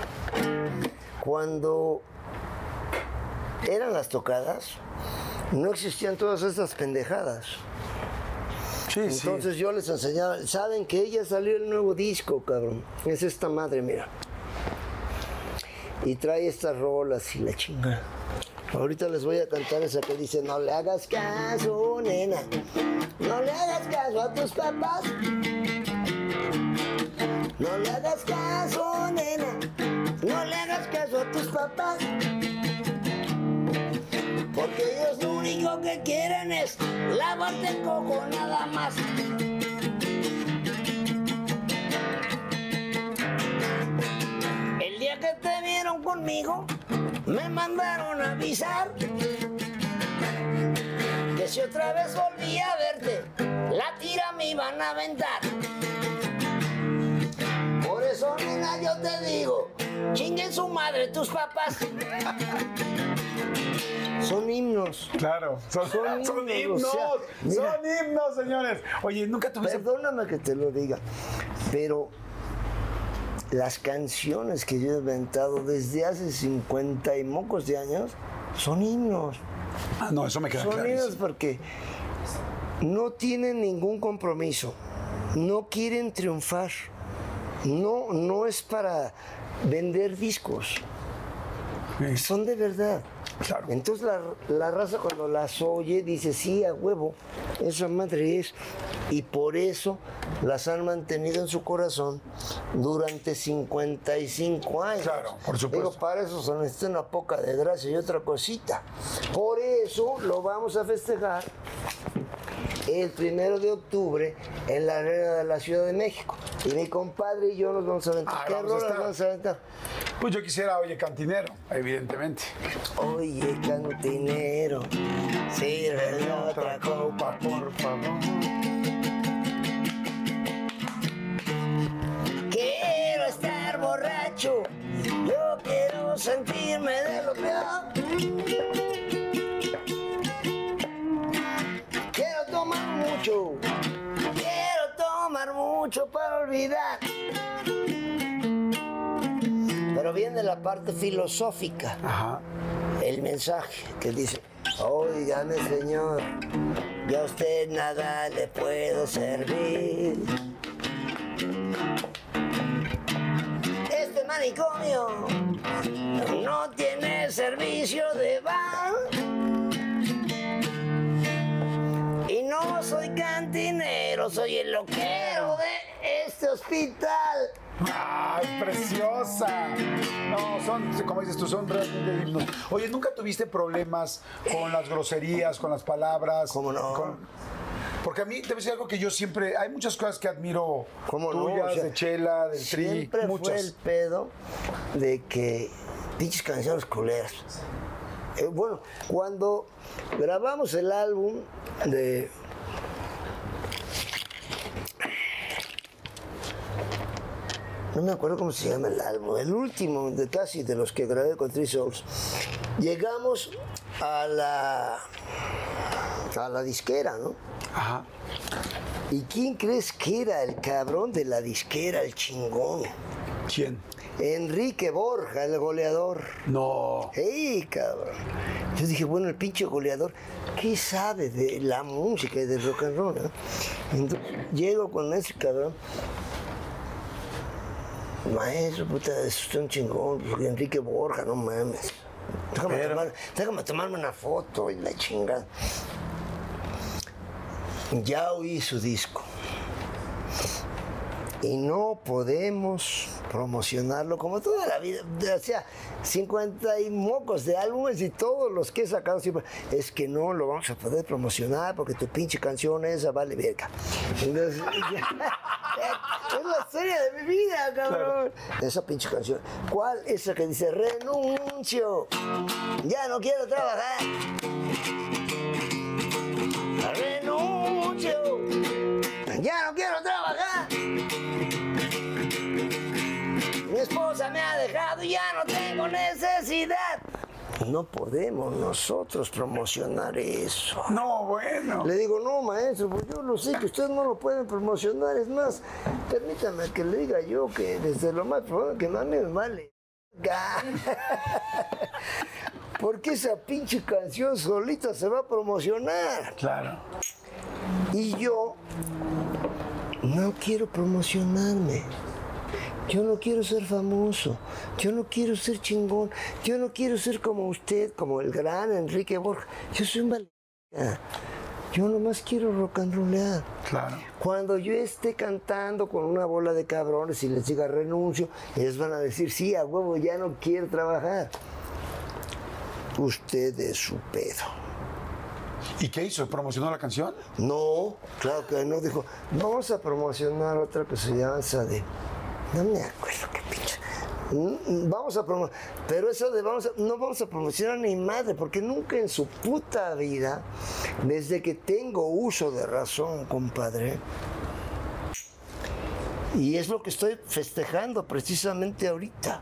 cuando eran las tocadas, no existían todas estas pendejadas. Sí, Entonces yo les enseñaba, saben que ella salió el nuevo disco, cabrón. Es esta madre, mira. Y trae estas rolas y la chingada. Ahorita les voy a cantar esa que dice, no le hagas caso, nena. No le hagas caso a tus papás. No le hagas caso, nena. No le hagas caso a tus papás. Porque ellos lo único que quieren es lavarte el coco, nada más. El día que te vieron conmigo, me mandaron a avisar que si otra vez volví a verte, la tira me iban a aventar. Por eso, nena, yo te digo, chinguen su madre tus papás. Son himnos. Claro, son, Son son himnos, himnos, o sea, mira. son himnos, señores. Oye, nunca tuviste... Perdóname que te lo diga, pero las canciones que yo he inventado desde hace cincuenta y mocos de años son himnos. Ah, no, eso me queda Son clarísimo. himnos porque no tienen ningún compromiso, no quieren triunfar, no, no es para vender discos, sí. Son de verdad. Claro. Entonces la, la raza cuando las oye dice, sí, a huevo, esa madre es. Y por eso las han mantenido en su corazón durante cincuenta y cinco años. Claro, por supuesto. Digo, para eso se necesita una poca de gracia y otra cosita. Por eso lo vamos a festejar el primero de octubre en la Arena de la Ciudad de México. Y mi compadre y yo nos vamos a aventar. Ah, ¿Qué vamos a rolas estar. vamos a aventar? Pues yo quisiera Oye Cantinero, evidentemente. Oye, cantinero, sírvele otra copa, por favor. Quiero estar borracho, yo quiero sentirme de lo peor. Quiero tomar mucho, quiero tomar mucho para olvidar. Pero viene la parte filosófica. Ajá. El mensaje que dice, óigame señor, yo a usted nada le puedo servir. Este manicomio no tiene servicio de bar. Y no soy cantinero, soy el loquero de este hospital. ¡Ay, preciosa! No, son, como dices tú, son realmente himnos. Oye, ¿nunca tuviste problemas con las groserías, con las palabras? ¿Cómo no? Con... Porque a mí, te voy a decir algo que yo siempre... Hay muchas cosas que admiro ¿Cómo no? tuyas, O sea, de Chela, del Tri, siempre muchas. fue el pedo de que pinches canciones culeras. Eh, bueno, cuando grabamos el álbum de... No me acuerdo cómo se llama el álbum, el último de casi de los que grabé con Three Souls. Llegamos a la, a la disquera, ¿no? Ajá. ¿Y quién crees que era el cabrón de la disquera, el chingón? ¿Quién? Enrique Borja, el goleador. No. ¡Ey, cabrón! Yo dije, bueno, el pinche goleador, ¿qué sabe de la música y del rock and roll? ¿No? Entonces, llego con ese cabrón. Maestro, puta, es usted un chingón, Enrique Borja, no mames. Déjame, Pero... tomar, déjame tomarme una foto y la chingada. Ya oí su disco. Y no podemos promocionarlo como toda la vida. O sea, cincuenta y mocos de álbumes y todos los que he sacado siempre. Es que no lo vamos a poder promocionar porque tu pinche canción esa vale verga. Entonces, ya, es la historia de mi vida, cabrón. Claro. Esa pinche canción. ¿Cuál? Esa que dice, renuncio. Ya no quiero trabajar. Renuncio. Ya no quiero trabajar. Mi esposa me ha dejado y ya no tengo necesidad. No podemos nosotros promocionar eso. No, bueno. Le digo, no, maestro, pues yo lo sé que ustedes no lo pueden promocionar. Es más, permítame que le diga yo que desde lo más profundo que más me vale. Porque esa pinche canción solita se va a promocionar. Claro. Y yo no quiero promocionarme. Yo no quiero ser famoso, yo no quiero ser chingón, yo no quiero ser como usted, como el gran Enrique Borja. Yo soy un valiente. Yo nomás quiero rock and rollear. Claro. Cuando yo esté cantando con una bola de cabrones y les diga renuncio, ellos van a decir, sí, a huevo, ya no quiero trabajar. Usted es su pedo. ¿Y qué hizo? ¿Promocionó la canción? No, claro que no. Dijo, vamos a promocionar otra que se llama esa de... No me acuerdo qué pinche. Vamos a promocionar. Pero eso de vamos a... No vamos a promocionar ni madre, porque nunca en su puta vida, desde que tengo uso de razón, compadre, y es lo que estoy festejando precisamente ahorita.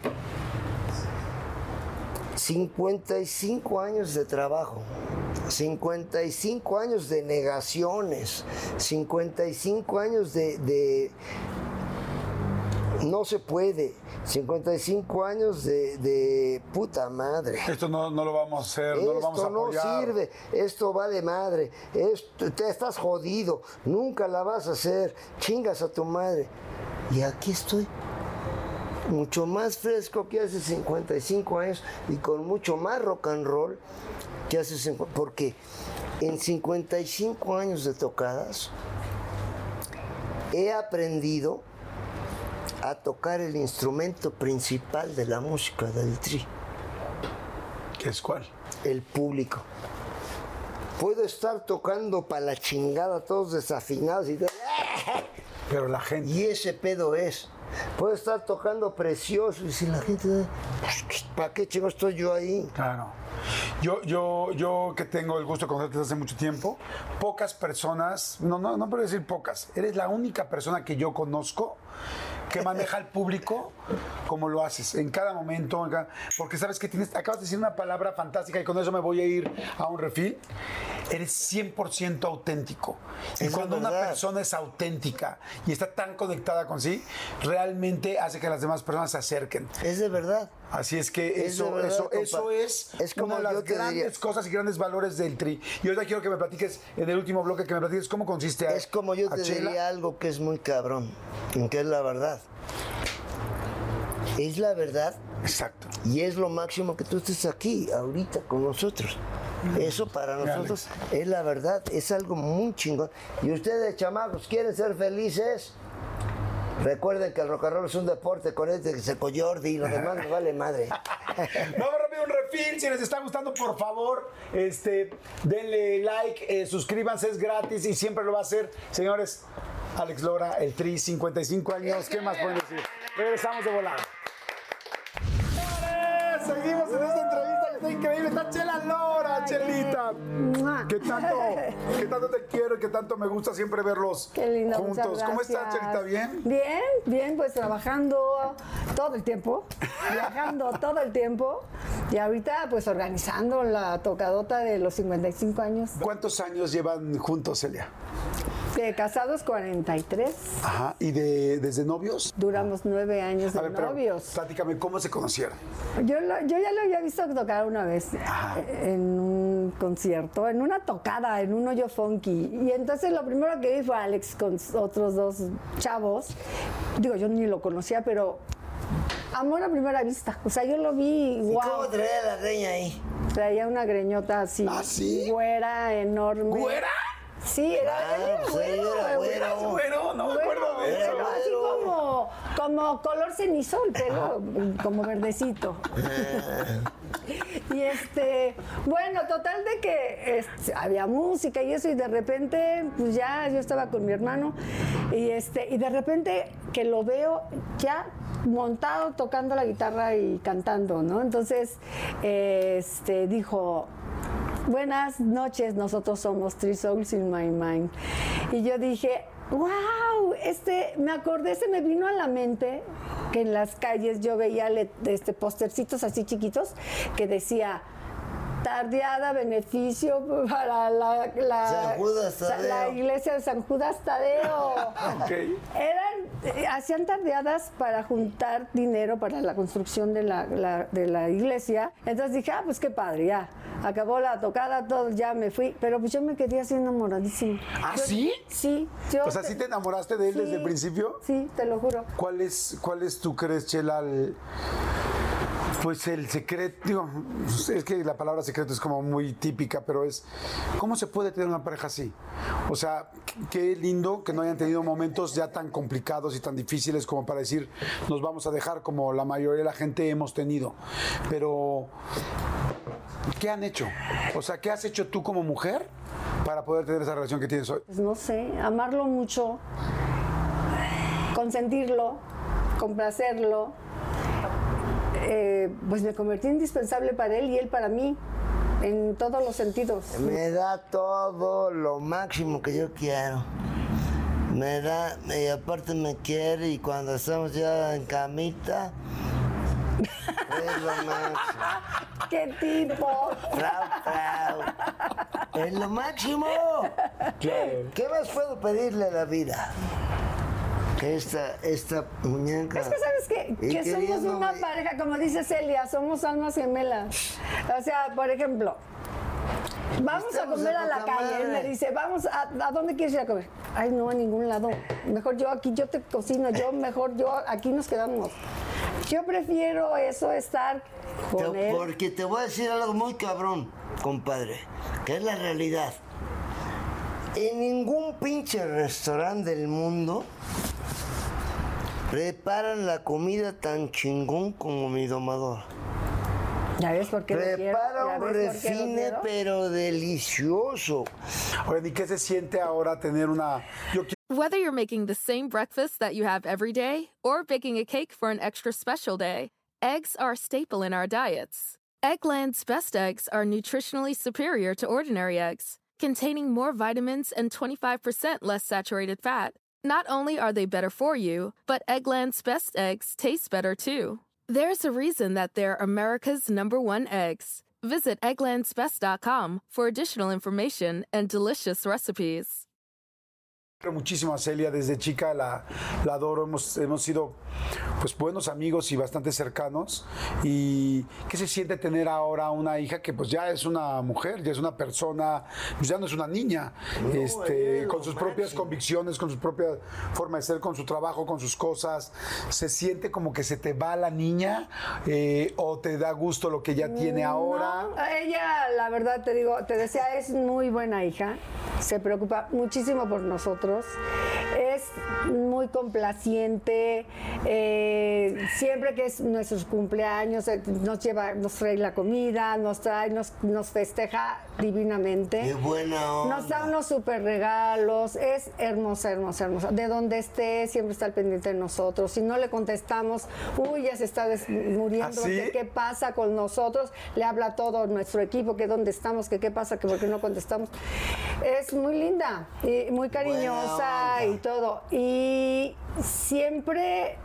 cincuenta y cinco años de trabajo, cincuenta y cinco años de negaciones, cincuenta y cinco años de, de No se puede. cincuenta y cinco años de, de puta madre. Esto no, no lo vamos a hacer, Esto no lo vamos a apoyar. no sirve, esto va de madre, esto, te estás jodido, nunca la vas a hacer, chingas a tu madre. Y aquí estoy, mucho más fresco que hace cincuenta y cinco años y con mucho más rock and roll que hace cincuenta, porque en cincuenta y cinco años de tocadas he aprendido a tocar el instrumento principal de la música del Tri. ¿Qué es cuál? El público. Puedo estar tocando para la chingada, todos desafinados y, Pero la gente... y ese pedo es. Puedo estar tocando precioso y si la gente... ¿Para qué chingo estoy yo ahí? Claro. Yo, yo, yo que tengo el gusto de conocerte desde hace mucho tiempo, pocas personas, no, no, no puedo decir pocas, eres la única persona que yo conozco que maneja al público como lo haces, en cada momento, en cada- porque sabes que tienes, acabas de decir una palabra fantástica y con eso me voy a ir a un refil. Eres cien por ciento auténtico. Y Es la cuando una verdad. persona es auténtica y está tan conectada con sí, realmente hace que las demás personas se acerquen. Es de verdad. Así es que Es de eso, verdad, eso, compa. eso es, Es como una de yo las te grandes diría. cosas y grandes valores del Tri. Y ahorita quiero que me platiques, en el último bloque, que me platiques cómo consiste a, Es como yo a te Chela. diría algo que es muy cabrón, que es la verdad. Es la verdad Exacto. y es lo máximo que tú estés aquí, ahorita, con nosotros. Eso para nosotros es la verdad, es algo muy chingón. Y ustedes, chamacos, ¿quieren ser felices? Recuerden que el rock and roll es un deporte, con este que se coyordi y lo demás me vale madre. Vamos rápido un refil. Si les está gustando, por favor, este, denle like, eh, suscríbanse, es gratis y siempre lo va a hacer. Señores, Alex Lora, el Tri, cincuenta y cinco años. ¿Qué más pueden decir? Regresamos de volada. Señores, seguimos en esta entrevista que está increíble. Está Chela Lora, Chelita. ¿Qué tanto, qué tanto te quiero y qué tanto me gusta siempre verlos Qué lindo, juntos? muchas ¿Cómo estás, gracias. Chelita? ¿Bien? Bien, bien, pues trabajando todo el tiempo, viajando todo el tiempo y ahorita pues organizando la tocadota de los cincuenta y cinco años. ¿Cuántos años llevan juntos, Celia? De casados cuarenta y tres, Ajá. ¿Y de, desde novios? duramos nueve años de A ver, pero novios. platícame, ¿cómo se conocieron? Yo, lo- yo ya lo había visto tocar una vez eh, en un concierto, en una tocada, en un hoyo funky. Y entonces lo primero que vi fue Alex con otros dos chavos. Digo, yo ni lo conocía, pero amor a primera vista. O sea, yo lo vi, ¿Y wow. cómo traía la reña ahí? Traía una greñota así, ¿Ah, sí? güera, enorme. ¿Güera? Sí, era, Ah, era pues güero, ella era güero. güero. Bueno, no me Güero, acuerdo de eso. güero, así como, como color cenizo, el pelo, como verdecito. Y este, bueno, total de que este, había música y eso, y de repente, pues ya yo estaba con mi hermano, y este, y de repente que lo veo ya montado tocando la guitarra y cantando, ¿no? Entonces, este, dijo, buenas noches, nosotros somos Three Souls in My Mind. Y yo dije, wow, este, me acordé, se me vino a la mente que en las calles yo veía le- este, postercitos así chiquitos que decía, tardeada, beneficio para la, la, San Judas Tadeo. la iglesia de San Judas Tadeo. Ok. Eran, eh, hacían tardeadas para juntar dinero para la construcción de la, la- de la iglesia. Entonces dije, ah, pues qué padre, ya. Acabó la tocada, todo, ya me fui. Pero pues yo me quedé así enamoradísima. ¿Ah, Yo- sí? Sí. Yo O sea, ¿sí te enamoraste de él Sí, desde el principio? Sí, te lo juro. ¿Cuál es, cuál es tú crees, Chela, el- pues el secreto? Digo, es que la palabra secreto es como muy típica, pero es, ¿cómo se puede tener una pareja así? O sea, qué lindo que no hayan tenido momentos ya tan complicados y tan difíciles como para decir, nos vamos a dejar como la mayoría de la gente hemos tenido. Pero, ¿qué han hecho? O sea, ¿qué has hecho tú como mujer para poder tener esa relación que tienes hoy? Pues no sé, amarlo mucho, consentirlo, complacerlo. Eh, pues me convertí en indispensable para él y él para mí, en todos los sentidos. Me da todo lo máximo que yo quiero. Me da, y aparte me quiere y cuando estamos ya en camita, es lo máximo. ¡Qué tipo! Frau, frau. Es lo máximo. ¿Qué más puedo pedirle a la vida? esta, esta muñeca. Es que sabes que, Y que somos queriéndome- una pareja, como dice Celia, somos almas gemelas. O sea, por ejemplo, vamos a Estamos comer de a la poca calle. Él madre. me dice, vamos, a, ¿a dónde quieres ir a comer? Ay, no, a ningún lado. Mejor yo aquí, yo te cocino, yo mejor yo aquí nos quedamos. Yo prefiero eso, estar con Te- él. Porque te voy a decir algo muy cabrón, compadre, que es la realidad. En ningún pinche restaurante del mundo preparan la comida tan chingón como mi domador. ¿Ya ves por qué lo quiero? Prepara ¿Ya un ves por qué lo refine, quiero? pero delicioso. Oigan, ¿y qué se siente ahora tener una... Yo Whether you're making the same breakfast that you have every day or baking a cake for an extra special day, eggs are a staple in our diets. Eggland's best eggs are nutritionally superior to ordinary eggs, containing more vitamins and twenty-five percent less saturated fat. Not only are they better for you, but Eggland's best eggs taste better too. There's a reason that they're America's number one eggs. Visit egglands best dot com for additional information and delicious recipes. quiero muchísimo a Celia, desde chica la, la adoro, hemos, hemos sido pues buenos amigos y bastante cercanos. ¿Y qué se siente tener ahora una hija que pues ya es una mujer, ya es una persona, pues ya no es una niña, No, este, es con lo sus propias máximo. convicciones, con su propia forma de ser, con su trabajo, con sus cosas? ¿Se siente como que se te va la niña eh, o te da gusto lo que ya tiene ahora? No, ella, la verdad te digo, te decía, es muy buena hija, se preocupa muchísimo por nosotros, es muy complaciente, eh, siempre que es nuestros cumpleaños eh, nos lleva, nos trae la comida, nos trae, nos, nos festeja divinamente. Qué buena onda. Nos da unos super regalos, es hermosa, hermosa, hermosa. De donde esté, siempre está al pendiente de nosotros. Si no le contestamos, uy, ya se está des- muriendo, ¿Ah, sí? que qué pasa con nosotros, le habla a todo nuestro equipo, que dónde estamos, que qué pasa, que por qué no contestamos. Es muy linda y muy cariñosa onda. y todo. Y siempre,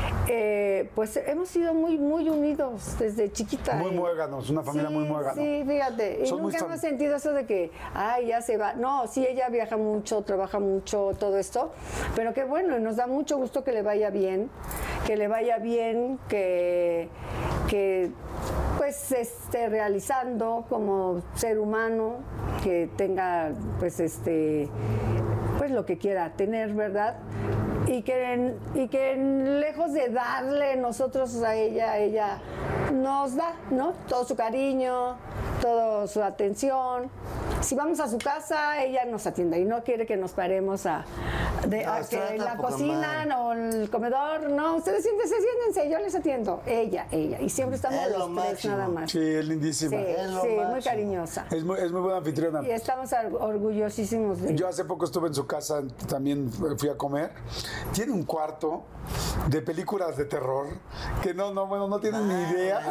eh, pues hemos sido muy, muy unidos desde chiquita. Muy Y- muéganos, una familia Sí, muy muégano. Sí, fíjate. Y Son muy nunca fam- hemos sentido eso de que, ay, ya se va. No, sí, ella viaja mucho, trabaja mucho, todo esto. Pero qué bueno, y nos da mucho gusto que le vaya bien, que le vaya bien, que, que pues se esté realizando como ser humano, que tenga, pues, este, pues lo que quiera tener, ¿verdad? Y que, y que lejos de darle nosotros a ella, ella nos da, ¿no? Todo su cariño, toda su atención. Si vamos a su casa, ella nos atiende y no quiere que nos paremos a, de, a Nos que trata en la poca cocina madre. o en el comedor. No, ustedes siéntense, siéntense, yo les atiendo. Ella, ella. Y siempre estamos Es lo los tres máximo. nada más. Sí, es lindísima. Sí, Es lo sí, muy máximo. cariñosa. Es muy, es muy buena anfitriona. Y estamos or- orgullosísimos de ella. Yo hace poco estuve en su casa, también fui a comer. Tiene un cuarto de películas de terror que no, no, bueno, no tienen ni idea.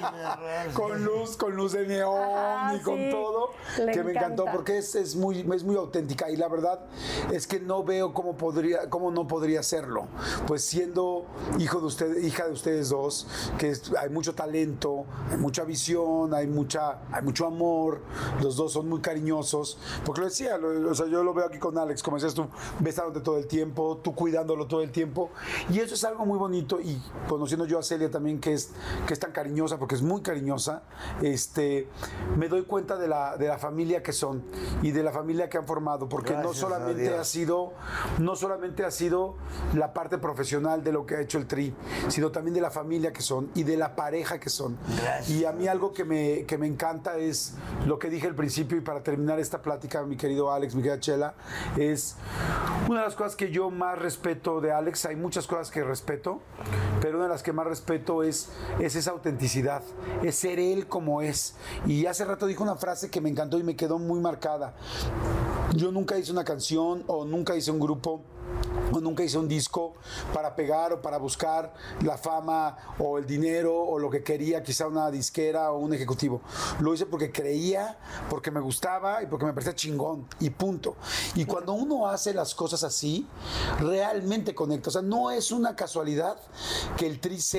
Con luz, con luz de neón Ajá, y con sí. todo. Le que me encantó encanta. porque es, es muy, es muy auténtica y la verdad es que no veo cómo podría, cómo no podría hacerlo. Pues siendo hijo de usted, hija de ustedes dos, que es- hay mucho talento, hay mucha visión, hay mucha, hay mucho amor, los dos son muy cariñosos. Porque lo decía, lo- o sea, yo lo veo aquí con Alex, como decías tú, besándote todo el tiempo, tú cuidándolo todo el tiempo. Y eso es algo muy bonito. Y conociendo yo a Celia también, que es, que es tan cariñosa, porque es muy cariñosa, este, me doy cuenta de la, de la familia que son y de la familia que han formado, porque no Gracias a solamente Dios. ha sido, no solamente ha sido la parte profesional de lo que ha hecho el Tri, sino también de la familia que son y de la pareja que son. Gracias. Y a mí algo que me, que me encanta es lo que dije al principio, y para terminar esta plática, mi querido Alex, mi querida Chela, es una de las cosas que yo más respeto de Alex. Hay muchas cosas que respeto, pero una de las que más respeto es, es esa autenticidad, es ser él como es. Y hace rato dijo una frase que me encantó y me quedó muy marcada. Yo nunca hice una canción o nunca hice un grupo o nunca hice un disco para pegar o para buscar la fama o el dinero o lo que quería, quizá una disquera o un ejecutivo. Lo hice porque creía, porque me gustaba y porque me parecía chingón y punto. Y cuando uno hace las cosas así, realmente conecta. O sea, no es una casualidad que el Tri sea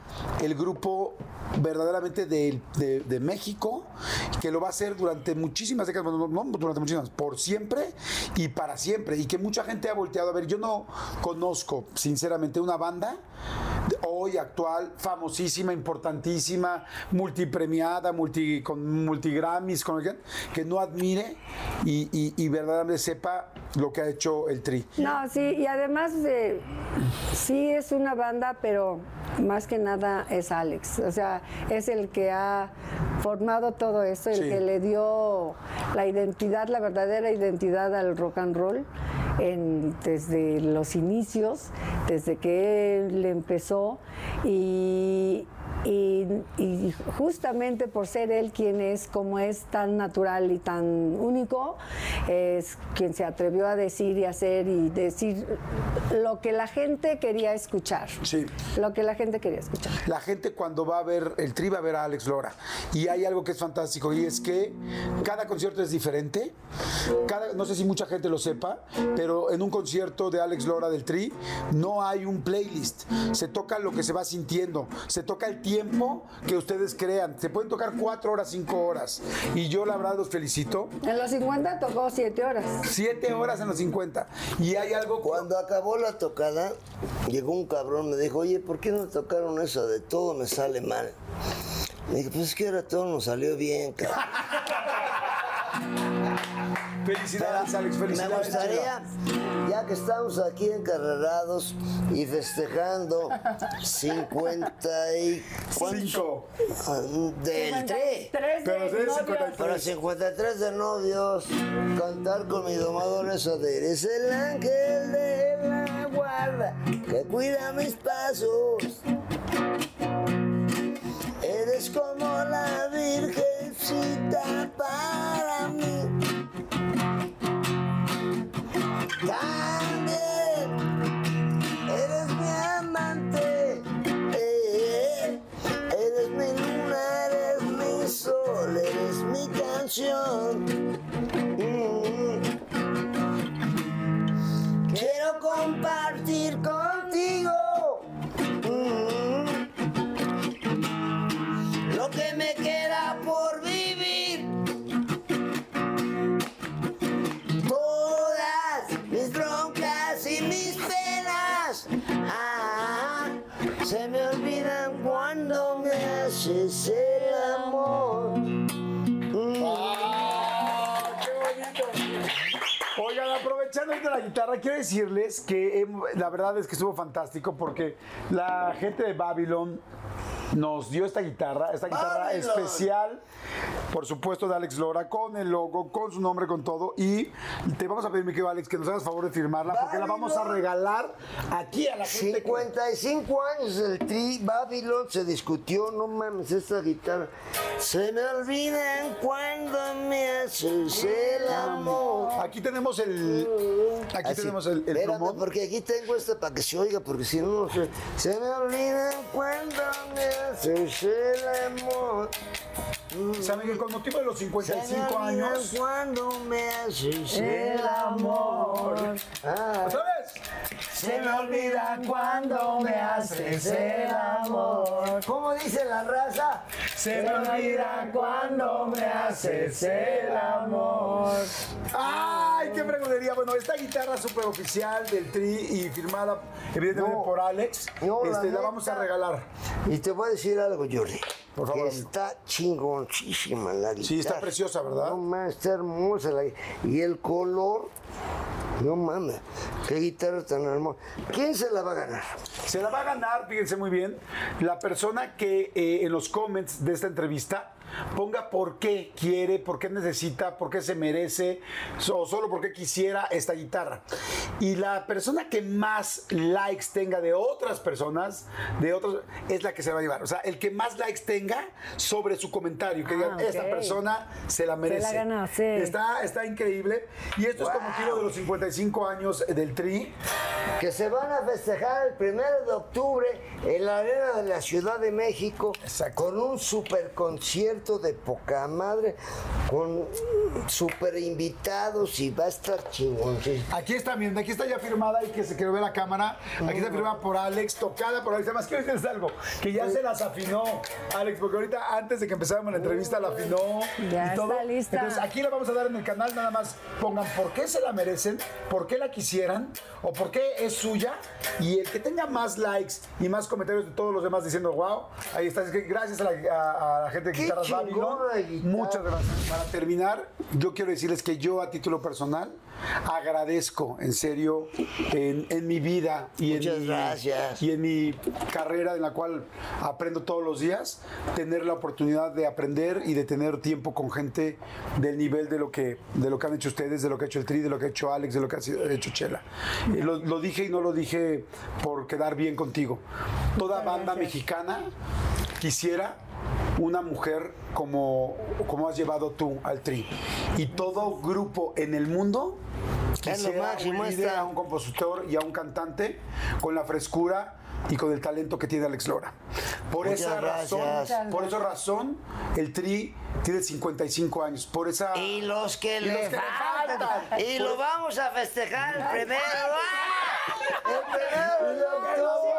el grupo verdaderamente de, de, de México, que lo va a hacer durante muchísimas décadas, bueno, no, no durante muchísimas, por siempre y para siempre, y que mucha gente ha volteado a ver. Yo no conozco, sinceramente, una banda hoy actual, famosísima, importantísima, multipremiada, multi, con multigrammys, con, que no admire y, y, y verdaderamente sepa lo que ha hecho el Tri. No, sí, y además eh, sí es una banda, pero más que nada es Alex. O sea, es el que ha formado todo esto, el Sí. que le dio la identidad, la verdadera identidad al rock and roll en, desde los inicios, desde que él empezó y, y, y justamente por ser él quien es, como es tan natural y tan único, es quien se atrevió a decir y hacer y decir lo que la gente quería escuchar. Sí. Lo que la gente quería escuchar. La gente cuando va a ver el Tri va a ver a Alex Lora. Y hay algo que es fantástico y es que cada concierto es diferente. Cada, no sé si mucha gente lo sepa, pero en un concierto de Alex Lora del Tri no hay un playlist. Se toca lo que se va sintiendo. Se toca el tiempo que ustedes crean. Se pueden tocar cuatro horas, cinco horas. Y yo la verdad los felicito. En los cincuenta tocó siete horas. Siete horas en los cincuenta. Y hay algo... Cuando acabó la tocada, llegó un cabrón, me dijo, oye, ¿por qué no tocaron eso de todo me sale mal? Me dije, pues es que ahora todo nos salió bien, cabrón. Felicidades, Alex, Me felicidades. gustaría, ya que estamos aquí encarrerados y festejando cincuenta y Cinco. Ah, del Tri. Tres Pero de es novios. cincuenta y tres. Para cincuenta y tres de novios, cantar con mi domador eso de eres el ángel de la guarda que cuida mis pasos. Eres como la virgencita para mí. También eres mi amante. eh, Eres mi luna, eres mi sol, eres mi canción. Mm. Quiero compartir contigo mm, lo que me queda por vivir. Todas mis broncas y mis penas ah, se me olvidan cuando me haces el amor. Mm. ¡Ah, qué bonito! Oigan, aprovechando de la guitarra, quiero decirles que eh, la verdad es que estuvo fantástico porque la gente de Babylon nos dio esta guitarra, esta guitarra Babylon. especial, por supuesto, de Alex Lora, con el logo, con su nombre, con todo. Y te vamos a pedir, mi querido Alex, que nos hagas favor de firmarla porque la vamos a Babylon. regalar aquí a la gente. que- cincuenta y cinco años el Tri, Babylon se discutió, no mames, esta guitarra. Se me olvidan cuando me haces el amor. Aquí tenemos el. Aquí Así, tenemos el, el espérame, plumón. porque aquí tengo esto para que se oiga, porque si no, no sé. Se me olvidan cuando me haces el amor. Saben que con motivo de los cincuenta y cinco Se me olvidan años. cuando me haces el El amor. amor. Ah. ¿Otra vez? Se me olvida cuando me haces el amor. ¿Cómo dice la raza? Se me olvida cuando me haces el amor. ¡Ay, qué fregonería! Bueno, esta guitarra súper oficial del Tri y firmada evidentemente No. por Alex, No, la este, la vamos a neta. regalar. Y te voy a decir algo, Jordi. Por favor, Que amigo. está chingoncísima la guitarra. Sí, está preciosa, ¿verdad? No mames, está hermosa la gui- Y el color, no mames, qué guitarra tan hermosa. ¿Quién se la va a ganar? Se la va a ganar, fíjense muy bien, la persona que eh, en los comments de esta entrevista ponga por qué quiere, por qué necesita, por qué se merece, o solo por qué quisiera esta guitarra. Y la persona que más likes tenga de otras personas, de otros, es la que se va a llevar. O sea, el que más likes tenga sobre su comentario, que digan, ok. esta persona se la merece. ganó, sí. Está, está increíble. Y esto es con motivo de los cincuenta y cinco años del Tri. Que se van a festejar el primero de octubre en la Arena de la Ciudad de México Exacto. con un super concierto concierto de poca madre, con súper invitados y va a estar chingón. Sí. Aquí está, miren, aquí está ya firmada y que se quedó ver la cámara. Aquí está firmada por Alex, tocada por Alex. Además, quiero decirles algo, que ya se las afinó, Alex, porque ahorita antes de que empezáramos la entrevista la afinó Ya y todo. está lista. Entonces, aquí la vamos a dar en el canal, nada más pongan por qué se la merecen, por qué la quisieran o por qué es suya. Y el que tenga más likes y más comentarios de todos los demás diciendo wow, ahí está. Es que gracias a la, a, a la gente de Qué Guitarras Babylon. chingona guitarra. Muchas gracias. Para terminar, yo quiero decirles que yo a título personal agradezco en serio en, en mi vida y Muchas en, mi, gracias. y en mi carrera en la cual aprendo todos los días, tener la oportunidad de aprender y de tener tiempo con gente del nivel de lo que, de lo que han hecho ustedes, de lo que ha hecho el Tri, de lo que ha hecho Alex, de lo que ha hecho Chela. Eh, lo, lo dije y no lo dije por quedar bien contigo. Toda banda mexicana quisiera una mujer como, como has llevado tú al Tri. Y todo grupo en el mundo Es lo quisiera máximo, un líder, está. a un compositor y a un cantante con la frescura y con el talento que tiene Alex Lora. Por Muchas esa razón, gracias. por esa razón, el Tri tiene cincuenta y cinco años. Por esa Y los que, y le, los que le faltan. faltan. Y lo vamos a festejar el primero. ¡Ah! El primero de octubre.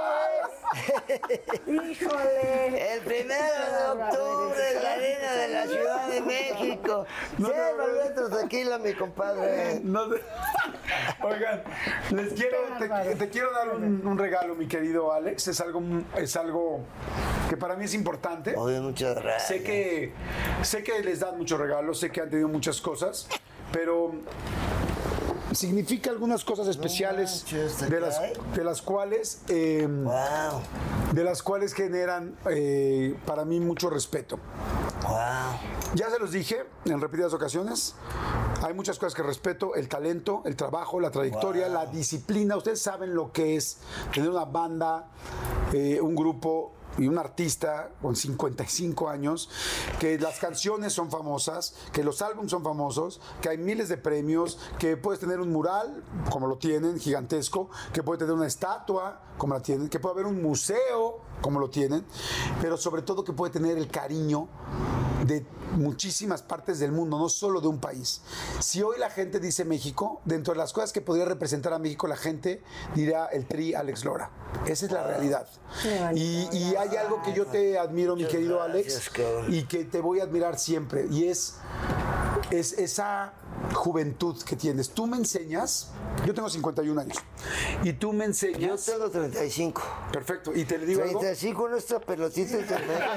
Híjole. El primero de octubre en la arena de la Ciudad de México. No, no, Cero no. litros de tequila, mi compadre. No sé. Oigan, les quiero, te, te quiero dar un, un regalo, mi querido Alex. Es algo, es algo que para mí es importante. Oye, muchas gracias. Sé que, sé que les dan muchos regalos, sé que han tenido muchas cosas, pero significa algunas cosas especiales manches, ¿te de las, cae? de las cuales eh, Wow, de las cuales generan eh, para mí mucho respeto. wow. Ya se los dije en repetidas ocasiones, hay muchas cosas que respeto, el talento, el trabajo, la trayectoria, Wow. la disciplina. Ustedes saben lo que es tener una banda, eh, un grupo y un artista con cincuenta y cinco años, que las canciones son famosas, que los álbumes son famosos, que hay miles de premios, que puedes tener un mural, como lo tienen, gigantesco, que puede tener una estatua, como la tienen, que puede haber un museo, como lo tienen, pero sobre todo que puede tener el cariño de muchísimas partes del mundo, no solo de un país. Si hoy la gente dice México, dentro de las cosas que podría representar a México, la gente dirá el Tri Alex Lora. Esa es la realidad. Y, y hay algo que yo te admiro, mi Muchas querido gracias, Alex, cabrón. y que te voy a admirar siempre, y es, es esa juventud que tienes. Tú me enseñas, yo tengo cincuenta y un años, y tú me Yo enseñas... tengo treinta y cinco. Perfecto, y te le digo algo... treinta y cinco nuestra pelotita y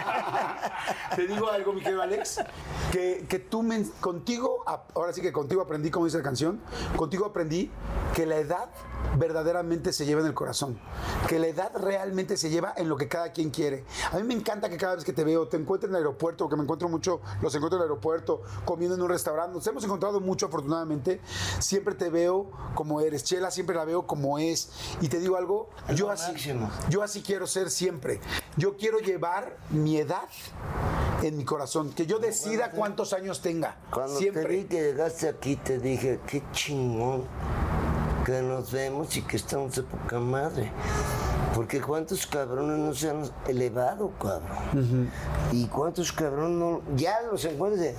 Te digo algo, mi querido Alex, que, que tú me, contigo, ahora sí que contigo aprendí, como dice la canción, contigo aprendí que la edad verdaderamente se lleva en el corazón, que la edad realmente se lleva en lo que cada quien quiere. A mí me encanta que cada vez que te veo, te encuentre en el aeropuerto, que me encuentro mucho, los encuentro en el aeropuerto, comiendo en un restaurante, nos hemos encontrado mucho afortunadamente, siempre te veo como eres, Chela siempre la veo como es, y te digo algo, Es yo lo así, máximo. yo así quiero ser siempre, yo quiero llevar mi edad en mi corazón, que yo decida cuántos años tenga, Cuando siempre. te vi que llegaste aquí, te dije, qué chingón que nos vemos y que estamos de poca madre. Porque cuántos cabrones no se han elevado, cabrón. Y cuántos cabrones no... Ya los encuentras de-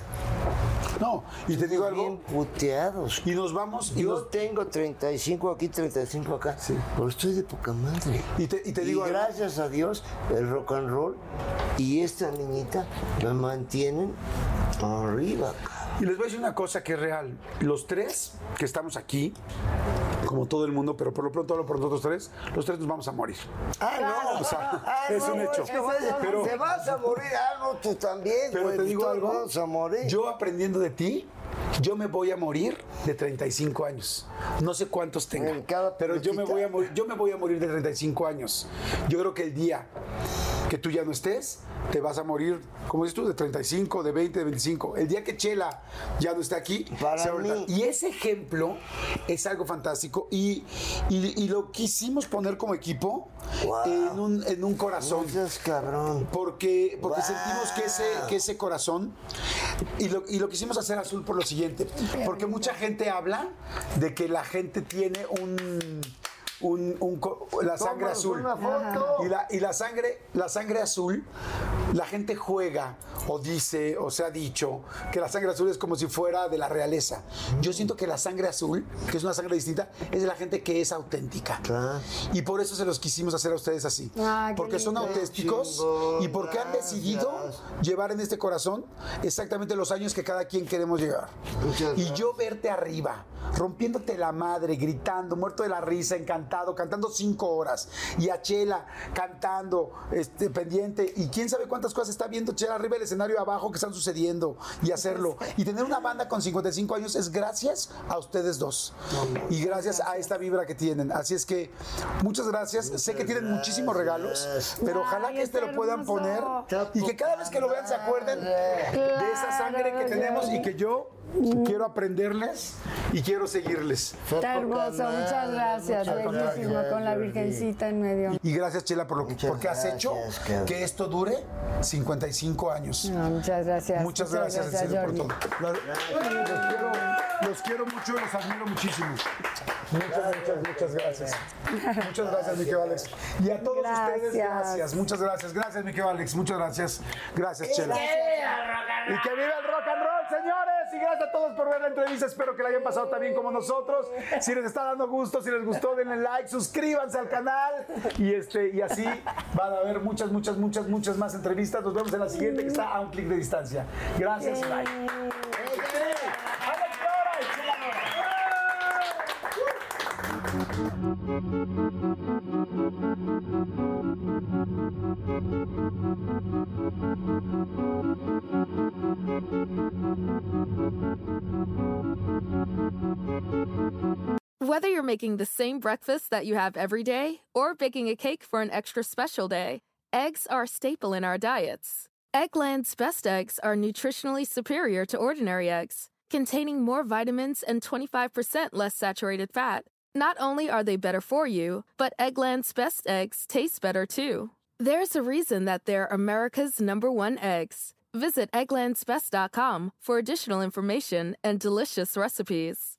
No, y te digo bien algo, puteados. y nos vamos, y, Yo nos- tengo treinta y cinco aquí, treinta y cinco acá. Sí. Pero estoy de poca madre. y te, y te digo algo, gracias a Dios, el rock and roll y esta niñita me mantienen arriba, cabrón. y les voy a decir una cosa que es real, los tres que estamos aquí, como todo el mundo, pero por lo pronto hablo por nosotros tres, los tres nos vamos a morir. Ah, no. O sea, Ah, es no, un hecho. es que fue- Pero- te vas a morir. Ah, no, tú también, Pero güey, te digo todos algo, vamos a morir. yo aprendiendo de ti, yo me voy a morir de treinta y cinco años. No sé cuántos tenga, En cada pero yo me pelotita. voy a morir, yo me voy a morir de treinta y cinco años. Yo creo que el día que tú ya no estés, te vas a morir, como dices tú, de treinta y cinco, de veinte, de veinticinco. El día que Chela ya no esté aquí, Para se va a mí. olvidar. Y ese ejemplo es algo fantástico y, y, y lo quisimos poner como equipo Wow. en, un, en un corazón. No seas cabrón. Porque, porque Wow. sentimos que ese, que ese corazón, y lo, y lo quisimos hacer azul por lo siguiente, porque mucha gente habla de que la gente tiene un, un, un co- la sangre Tómanos azul. una foto. Y la, y la sangre, la sangre azul la gente juega o dice o se ha dicho que la sangre azul es como si fuera de la realeza. Yo siento que la sangre azul, que es una sangre distinta, es de la gente que es auténtica. Claro. Y por eso se los quisimos hacer a ustedes así. Ah, qué porque son lindo. auténticos Chingón, y porque han decidido gracias. llevar en este corazón exactamente los años que cada quien queremos llegar. Muchas Y yo verte arriba, rompiéndote la madre, gritando, muerto de la risa, encantado, cantando cinco horas. Y a Chela cantando, este, pendiente. Y quién sabe cuántas cosas está viendo Chela arriba del escenario abajo que están sucediendo. Y hacerlo. Y tener una banda con cincuenta y cinco años es gracias a ustedes dos. Y gracias a esta vibra que tienen. Así es que muchas gracias. Sé que tienen muchísimos regalos, pero ojalá Ay, que este está lo puedan hermoso. poner y que cada vez que lo vean se acuerden de esa sangre que tenemos y que yo quiero aprenderles y quiero seguirles. Está hermoso, muchas gracias. Al contrario. Bellísimo, con la Virgencita en medio. Y gracias, Chela, por lo que Muchas porque has hecho gracias, que- que esto dure cincuenta y cinco años. No, muchas gracias. Muchas gracias, en serio, por Jordi. todo. Los, los quiero, los quiero mucho y los admiro muchísimo. Muchas, muchas, muchas gracias. Muchas gracias, mi querido Alex. Y a todos ustedes, Gracias. gracias. Muchas gracias. Gracias, mi querido Alex. Muchas gracias. Gracias, Chela. Y que viva el rock and roll, señores. Y gracias a todos por ver la entrevista. Espero que la hayan pasado tan bien como nosotros. Si les está dando gusto, si les gustó, denle like, suscríbanse al canal. Y este, y así van a haber muchas, muchas, muchas, muchas más entrevistas. Nos vemos en la siguiente, que está a un clic de distancia. Gracias, bye. ¡Alex Lora y Chela Lora! Whether you're making the same breakfast that you have every day or baking a cake for an extra special day, eggs are a staple in our diets. Eggland's best eggs are nutritionally superior to ordinary eggs, containing more vitamins and twenty-five percent less saturated fat. Not only are they better for you, but Eggland's best eggs taste better too. There's a reason that they're America's number one eggs. Visit egglands best dot com for additional information and delicious recipes.